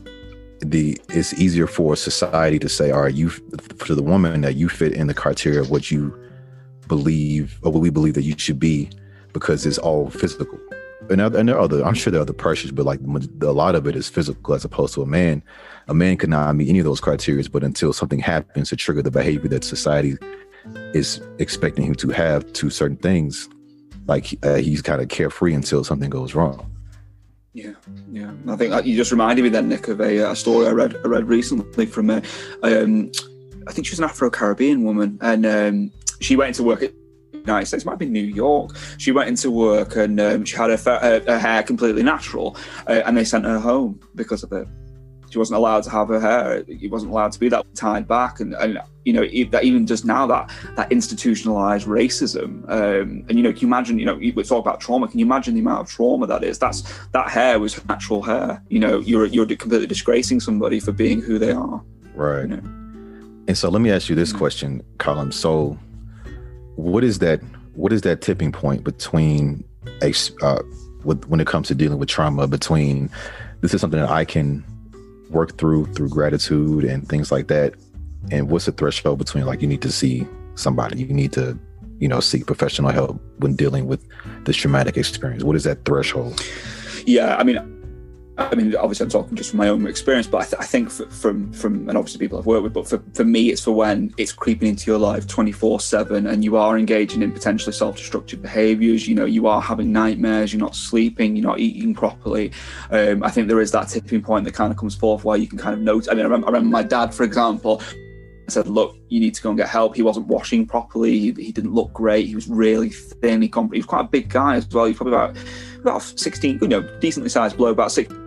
the it's easier for society to say, all right, you for the woman that you fit in the criteria of what you believe or what we believe that you should be, because it's all physical. And, other, and there are other, I'm sure there are other pressures, but like a lot of it is physical, as opposed to a man. A man could not meet any of those criteria, but until something happens to trigger the behavior that society is expecting him to have to certain things, like uh, he's kind of carefree until something goes wrong. Yeah, yeah. I think that you just reminded me then, Nick, of a, a story I read I read recently from a, um, I think she was an Afro-Caribbean woman, and um, she went into work at the United States, it might be New York. She went into work and um, she had her, fa- her, her hair completely natural, uh, and they sent her home because of it. She wasn't allowed to have her hair. It wasn't allowed to be that tied back, and, and you know e- that even just now that that institutionalized racism. Um, and you know, can you imagine? You know, we talk about trauma. Can you imagine the amount of trauma that is? That's that hair was her natural hair. You know, you're you're completely disgracing somebody for being who they are. Right. You know? And so let me ask you this question, Colin. So what is that, what is that tipping point between, a, uh, with, when it comes to dealing with trauma, between this is something that I can work through, through gratitude and things like that, and what's the threshold between, like, you need to see somebody, you need to, you know, seek professional help when dealing with this traumatic experience? What is that threshold? Yeah, I mean, I mean, obviously I'm talking just from my own experience, but I, th- I think for, from, from, and obviously people I've worked with, but for, for me, it's for when it's creeping into your life twenty-four seven and you are engaging in potentially self-destructive behaviors. You know, you are having nightmares, you're not sleeping, you're not eating properly. Um, I think there is that tipping point that kind of comes forth where you can kind of note. I mean, I remember, I remember my dad, for example, I said, look, you need to go and get help. He wasn't washing properly. He, he didn't look great. He was really thin. He, comp- he was quite a big guy as well. He was probably about, about sixteen, you know, decently sized bloke, about six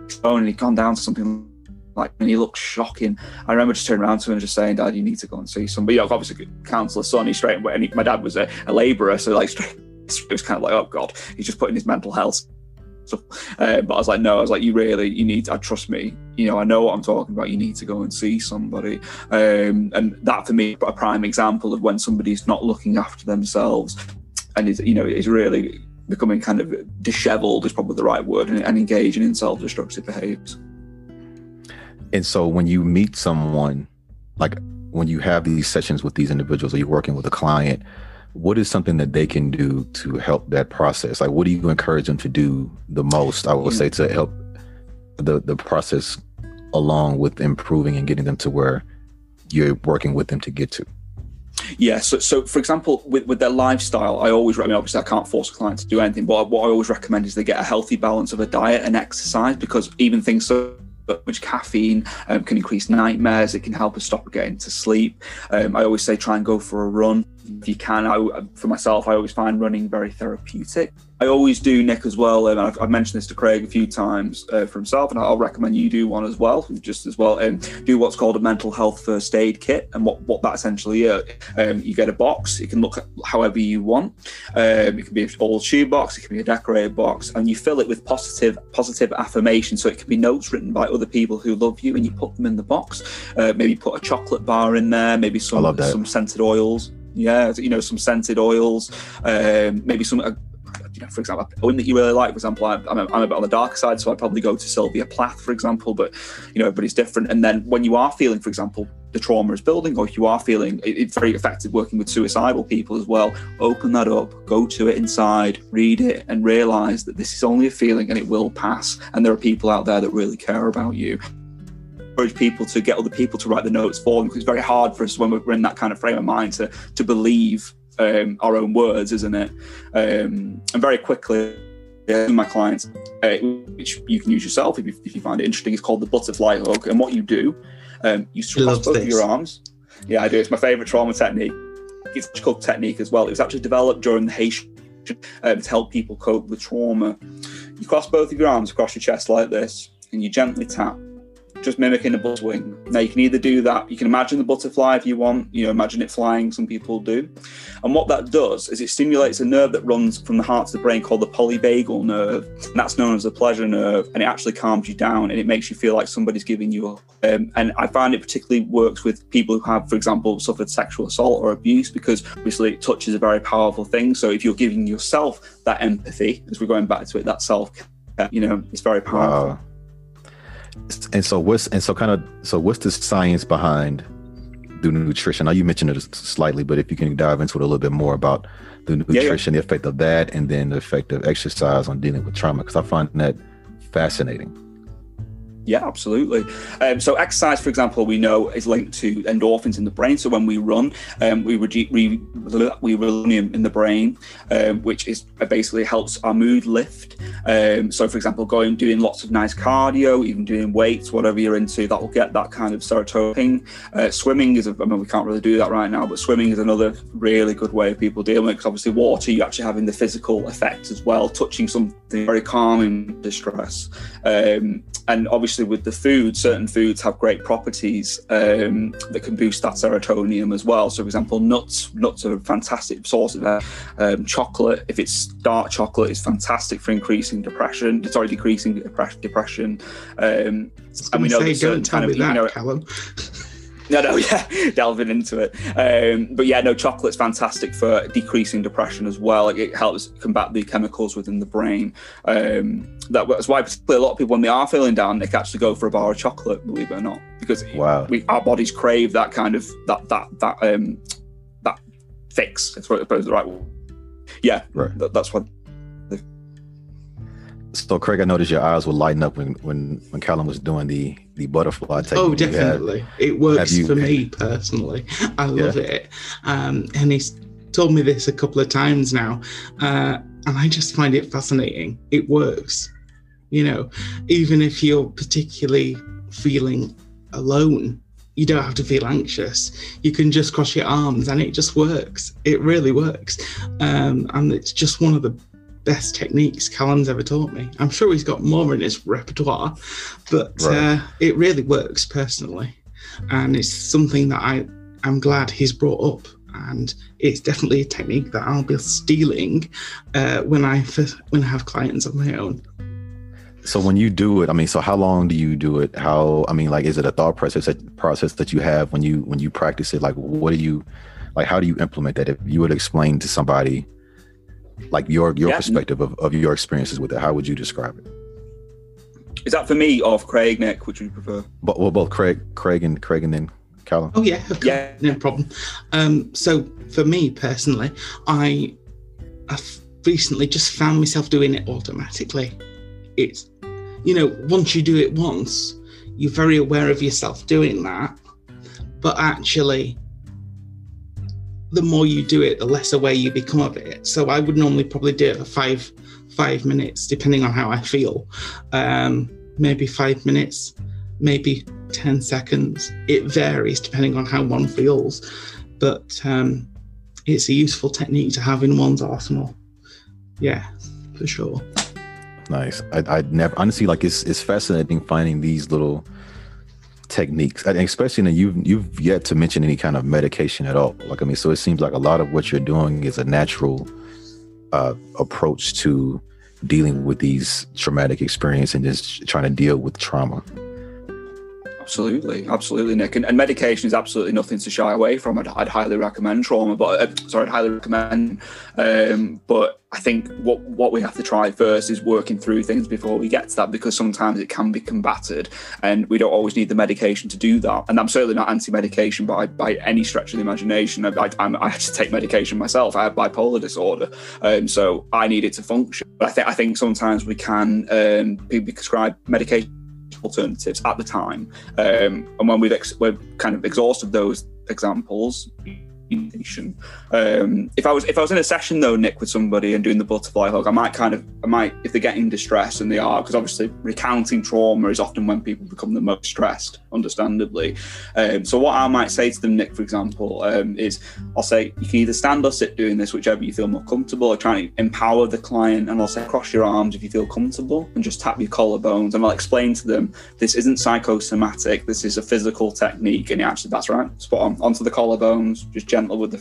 only gone down to something like, and he looked shocking. I remember just turning around to him and just saying, "Dad, you need to go and see somebody." You know, obviously, counsellor's son, he straight away, and he, my dad was a, a labourer, so like straight, it was kind of like, oh God, he's just putting his mental health stuff. Uh, but I was like, no, I was like, you really, you need, to, trust me, you know, I know what I'm talking about. You need to go and see somebody. Um, and that for me, a prime example of when somebody's not looking after themselves and is, you know, is really becoming kind of dishevelled is probably the right word, and, and engaging in self-destructive behaviours. And so when you meet someone, like when you have these sessions with these individuals or you're working with a client, what is something that they can do to help that process? Like, what do you encourage them to do the most, I would yeah. say, to help the, the process along with improving and getting them to where you're working with them to get to? Yeah, so, so for example, with, with their lifestyle, I always, I mean, obviously I can't force a client to do anything, but what I always recommend is they get a healthy balance of a diet and exercise, because even things so much caffeine um, can increase nightmares. It can help us stop getting to sleep. Um, I always say try and go for a run if you can. I, for myself, I always find running very therapeutic. I always do, Nick, as well, and I've, I've mentioned this to Craig a few times uh, for himself, and I'll recommend you do one as well, just as well, and um, do what's called a mental health first aid kit. And what, what that essentially is, um, you get a box, it can look however you want. Um, it can be an old shoe box, it can be a decorated box, and you fill it with positive positive affirmation. So it can be notes written by other people who love you, and you put them in the box. Uh, maybe put a chocolate bar in there, maybe some some scented oils. Yeah, you know, some scented oils, um, maybe some, uh, you know, for example, a woman that you really like. For example, I'm, I'm, a, I'm a bit on the darker side, so I'd probably go to Sylvia Plath, for example, but, you know, everybody's different. And then when you are feeling, for example, the trauma is building, or if you are feeling, it, it's very effective working with suicidal people as well, open that up, go to it inside, read it, and realise that this is only a feeling and it will pass. And there are people out there that really care about you. Encourage people to get other people to write the notes for them, because it's very hard for us when we're in that kind of frame of mind to to believe um, our own words, isn't it? Um, and very quickly, uh, my clients, uh, which you can use yourself if you, if you find it interesting, is called the butterfly hug. And what you do, um, you cross both of your arms. Yeah, I do. It's my favourite trauma technique. It's a called technique as well. It was actually developed during the Haitian um, to help people cope with trauma. You cross both of your arms across your chest like this, and you gently tap, just mimicking a butterfly wing. Now you can either do that, you can imagine the butterfly if you want, you know, imagine it flying, some people do. And what that does is it stimulates a nerve that runs from the heart to the brain called the polyvagal nerve. And that's known as the pleasure nerve, and it actually calms you down and it makes you feel like somebody's giving you a, um, and I find it particularly works with people who have, for example, suffered sexual assault or abuse, because obviously touch is a very powerful thing. So if you're giving yourself that empathy, as we're going back to it, that self-care, you know, it's very powerful. Wow. And so what's and so kind of so what's the science behind the nutrition? I know you mentioned it slightly, but if you can dive into it a little bit more about the nutrition, yeah, yeah. the effect of that, and then the effect of exercise on dealing with trauma, because I find that fascinating. Yeah, absolutely. Um, so exercise, for example, we know is linked to endorphins in the brain. So when we run, um, we reduce we, we release in the brain, um, which is basically helps our mood lift. Um, so, for example, going doing lots of nice cardio, even doing weights, whatever you're into, that will get that kind of serotonin. Uh, swimming is, a, I mean, we can't really do that right now, but swimming is another really good way of people dealing with it, because obviously water, you actually having the physical effect as well, touching something very calming distress. Um, and obviously, with the food, certain foods have great properties um, that can boost that serotonin as well. So, for example, nuts. Nuts are a fantastic source of that. Um, chocolate, if it's dark chocolate, is fantastic for increasing depression. Sorry, decreasing depression. Um, and we know say, don't tell me of, that, you know, Callum. No, no, yeah, delving into it. Um, but yeah, no, chocolate's fantastic for decreasing depression as well. It helps combat the chemicals within the brain. Um, that's why particularly a lot of people, when they are feeling down, they can actually go for a bar of chocolate, believe it or not, because wow. we, our bodies crave that kind of, that, that, that, um, that fix. That's what I suppose the right word. Yeah, right. That, that's what. So, Craig, I noticed your eyes were lighting up when when, when Callum was doing the, the butterfly technique. Oh, definitely. Have, it works you, for me personally. I love yeah. it. Um, and he's told me this a couple of times now. Uh, and I just find it fascinating. It works. You know, even if you're particularly feeling alone, you don't have to feel anxious. You can just cross your arms and it just works. It really works. Um, and it's just one of the best techniques Callum's ever taught me. I'm sure he's got more in his repertoire, but Right. uh, it really works personally. And it's something that I, I'm glad he's brought up. And it's definitely a technique that I'll be stealing uh, when I first, when I have clients of my own. So when you do it, I mean, so how long do you do it? How, I mean, like, is it a thought process that, process that you have when you when you practice it? Like, what do you, like, how do you implement that? If you would explain to somebody, like, your your Yeah. perspective of, of your experiences with it, how would you describe it? Is that for me or for Craig, Nick? Which would you prefer? But well, both Craig, Craig and Craig, and then Callum. Oh yeah, okay. Yeah. No problem. Um, so for me personally, I I've recently just found myself doing it automatically. It's, you know, once you do it once, you're very aware of yourself doing that. But actually, the more you do it, the less aware you become of it. So I would normally probably do it for five five minutes, depending on how I feel. Um, maybe five minutes, maybe ten seconds. It varies depending on how one feels. But um, it's a useful technique to have in one's arsenal. Yeah, for sure. Nice. I I never honestly, like, it's it's fascinating finding these little techniques, and especially that you've you've yet to mention any kind of medication at all. Like, I mean, so it seems like a lot of what you're doing is a natural uh, approach to dealing with these traumatic experiences and just trying to deal with trauma. Absolutely, absolutely, Nick. And, and medication is absolutely nothing to shy away from. I'd, I'd highly recommend trauma, but uh, sorry, I'd highly recommend. Um, but I think what what we have to try first is working through things before we get to that, because sometimes it can be combated, and we don't always need the medication to do that. And I'm certainly not anti-medication by by any stretch of the imagination. I, I, I'm, I have to take medication myself. I have bipolar disorder, um, so I need it to function. But I think I think sometimes we can um, be prescribed medication alternatives at the time, um, and when we've ex- we've kind of exhausted those examples. Um, if I was if I was in a session though, Nick, with somebody and doing the butterfly hug, I might kind of I might if they're getting distressed, and they are, because obviously recounting trauma is often when people become the most stressed, understandably. Um, so what I might say to them, Nick, for example, um, is I'll say you can either stand or sit doing this, whichever you feel more comfortable. Or trying to empower the client, and I'll say cross your arms if you feel comfortable, and just tap your collarbones, and I'll explain to them this isn't psychosomatic, this is a physical technique, and actually that's right, spot on, onto the collarbones, just gentle with the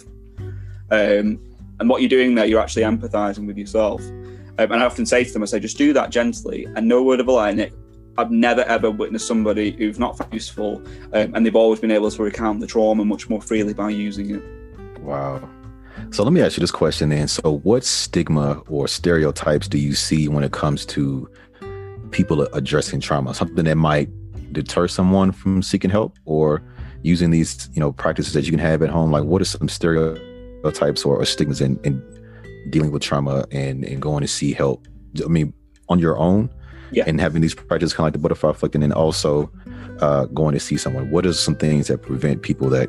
um and what you're doing there, you're actually empathizing with yourself. Um, and I often say to them, I say, just do that gently, and no word of a lie, Nick, I've never ever witnessed somebody who's not found useful, um, and they've always been able to recount the trauma much more freely by using it. Wow. So let me ask you this question then. So what stigma or stereotypes do you see when it comes to people addressing trauma? Something that might deter someone from seeking help or using these, you know, practices that you can have at home? Like, what are some stereotypes or, or stigmas in, in dealing with trauma and, and going to see help? I mean, on your own, yeah, and having these practices kind of like the butterfly effect, and then also uh, going to see someone. What are some things that prevent people that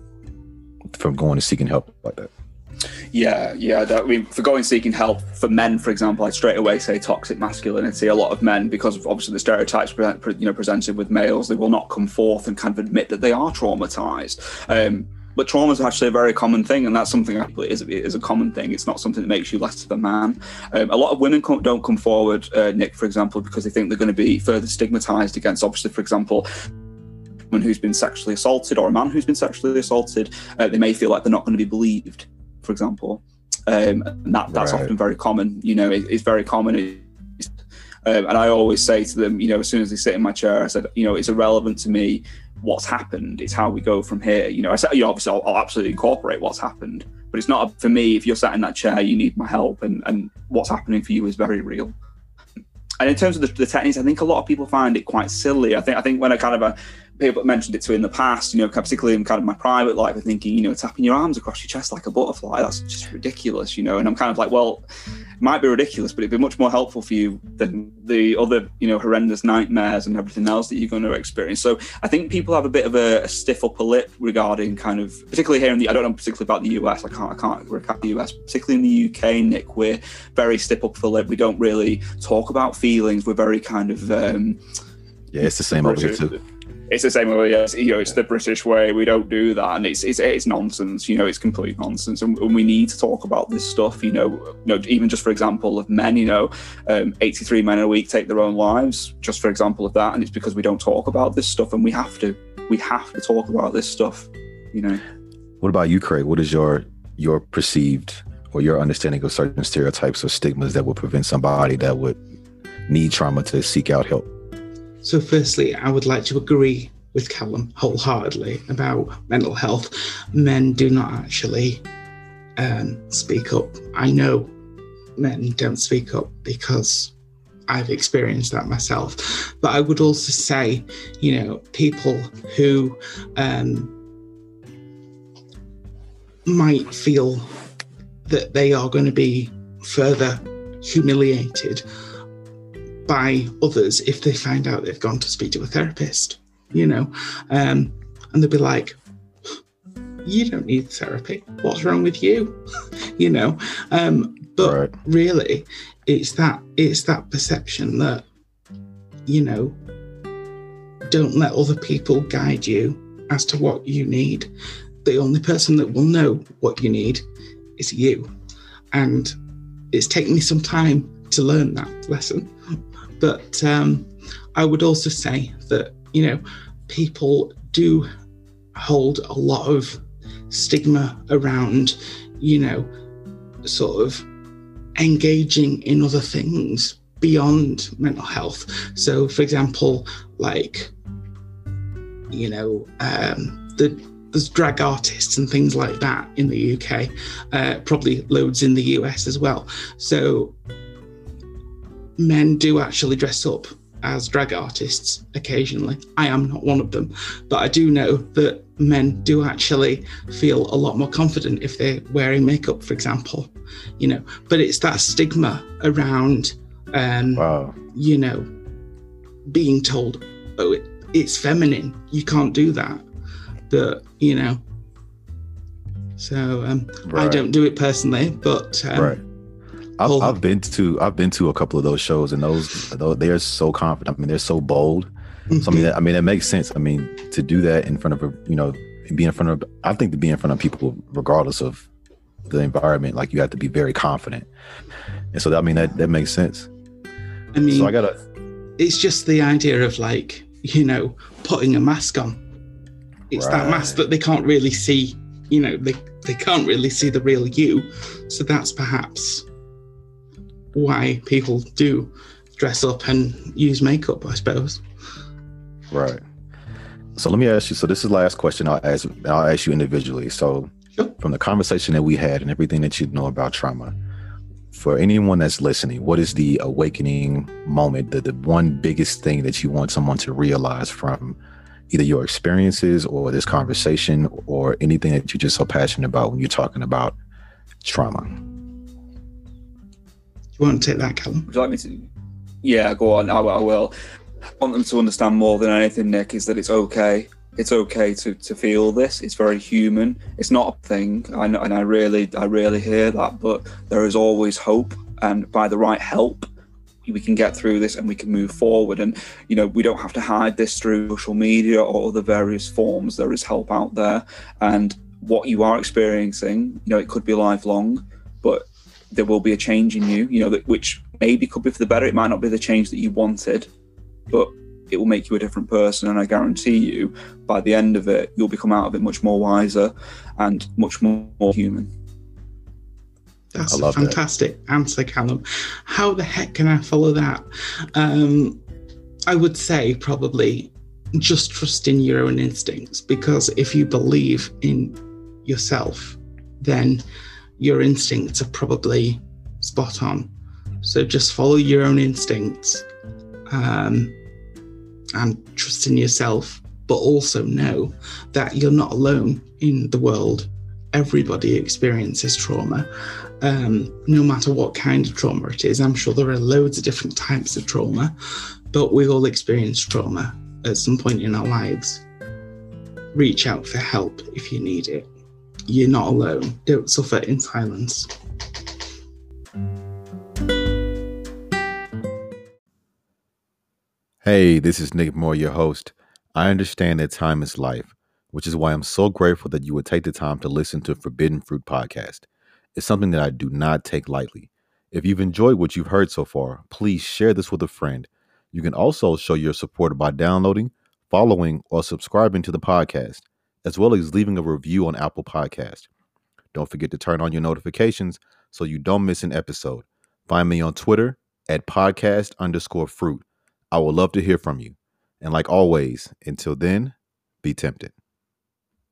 from going and seeking help like that? Yeah, yeah. That, I mean, for going seeking help for men, for example, I'd straight away say toxic masculinity. A lot of men, because of obviously the stereotypes you know presented with males, they will not come forth and kind of admit that they are traumatized. Um, but trauma is actually a very common thing, and that's something that is, is a common thing. It's not something that makes you less of a man. Um, a lot of women come, don't come forward, uh, Nick, for example, because they think they're going to be further stigmatized against. Obviously, for example, a woman who's been sexually assaulted or a man who's been sexually assaulted, uh, they may feel like they're not going to be believed, for example. Um, and that, that's right. Often very common. You know, it, it's very common. It's, um, and I always say to them, you know, as soon as they sit in my chair, I said, you know, it's irrelevant to me what's happened. It's how we go from here. You know, I said, you know, obviously I'll, I'll absolutely incorporate what's happened, but it's not, for me, if you're sat in that chair, you need my help, and, and what's happening for you is very real. And in terms of the, the techniques, I think a lot of people find it quite silly. I think I think when I kind of uh, people mentioned it to in the past, you know, particularly in kind of my private life, I'm thinking, you know, tapping your arms across your chest like a butterfly, that's just ridiculous, you know. And I'm kind of like, well, it might be ridiculous, but it'd be much more helpful for you than the other, you know, horrendous nightmares and everything else that you're going to experience. So I think people have a bit of a, a stiff upper lip regarding kind of, particularly here in the, I don't know particularly about the U S, I can't, I can't recap the U S, particularly in the U K, Nick, we're very stiff upper lip. We don't really talk about feelings. We're very kind of, um, yeah, it's the same over here too. it's the same way. Yes, you know, it's the British way. We don't do that, and it's it's it's nonsense. You know, it's complete nonsense, and, and we need to talk about this stuff. You know, you know, even just for example of men. You know, um, eighty-three men a week take their own lives. Just for example of that, and it's because we don't talk about this stuff, and we have to. We have to talk about this stuff. You know. What about you, Craig? What is your your perceived or your understanding of certain stereotypes or stigmas that would prevent somebody that would need trauma to seek out help? So firstly, I would like to agree with Callum wholeheartedly about mental health. Men do not actually um, speak up. I know men don't speak up because I've experienced that myself. But I would also say, you know, people who um, might feel that they are going to be further humiliated by others if they find out they've gone to speak to a therapist, you know, um, and they'll be like, you don't need therapy. What's wrong with you? you know, um, but right. really it's that, it's that perception that, you know, don't let other people guide you as to what you need. The only person that will know what you need is you. And it's taken me some time to learn that lesson. But um, I would also say that, you know, people do hold a lot of stigma around, you know, sort of engaging in other things beyond mental health. So, for example, like, you know, um, the there's drag artists and things like that in the U K, uh, probably loads in the U S as well. So men do actually dress up as drag artists occasionally. I am not one of them, but I do know that men do actually feel a lot more confident if they're wearing makeup, for example, you know, but it's that stigma around, um, wow. you know, being told, oh, it, it's feminine, you can't do that, that, you know, so um, right. I don't do it personally, but um, right. I've, I've been to I've been to a couple of those shows, and those they're so confident. I mean, they're so bold. Mm-hmm. So I mean, that, I mean, that makes sense. I mean, to do that in front of a, you know, be in front of. I think to be in front of people, regardless of the environment, like you have to be very confident. And so, that, I mean, that that makes sense. I mean, so I gotta. It's just the idea of like, you know, putting a mask on. It's right. that mask that they can't really see. You know, they they can't really see the real you. So that's perhaps why people do dress up and use makeup, I suppose. Right. So let me ask you, so this is the last question I'll ask, I'll ask you individually. So sure. From the conversation that we had and everything that you know about trauma, for anyone that's listening, what is the awakening moment, the, the one biggest thing that you want someone to realize from either your experiences or this conversation or anything that you're just so passionate about when you're talking about trauma? You want to take that, Callum? Would you like me to? Yeah, go on. I, I will. I want them to understand more than anything, Nick, is that it's okay. It's okay to, to feel this. It's very human. It's not a thing. I know, and I really, I really hear that. But there is always hope, and by the right help, we can get through this and we can move forward. And you know, we don't have to hide this through social media or other various forms. There is help out there, and what you are experiencing, you know, it could be lifelong, but there will be a change in you, you know, that which maybe could be for the better. It might not be the change that you wanted, but it will make you a different person. And I guarantee you, by the end of it, you'll become out of it much more wiser and much more human. That's a fantastic that. answer, Callum. How the heck can I follow that? Um, I would say probably just trust in your own instincts, because if you believe in yourself, then your instincts are probably spot on. So just follow your own instincts um, and trust in yourself, but also know that you're not alone in the world. Everybody experiences trauma, um, no matter what kind of trauma it is. I'm sure there are loads of different types of trauma, but we all experience trauma at some point in our lives. Reach out for help if you need it. You're not alone. Don't suffer in silence. Hey, this is Nick Moore, your host. I understand that time is life, which is why I'm so grateful that you would take the time to listen to Forbidden Fruit Podcast. It's something that I do not take lightly. If you've enjoyed what you've heard so far, please share this with a friend. You can also show your support by downloading, following, or subscribing to the podcast, as well as leaving a review on Apple Podcasts. Don't forget to turn on your notifications so you don't miss an episode. Find me on Twitter at podcast underscore fruit. I would love to hear from you. And like always, until then, be tempted.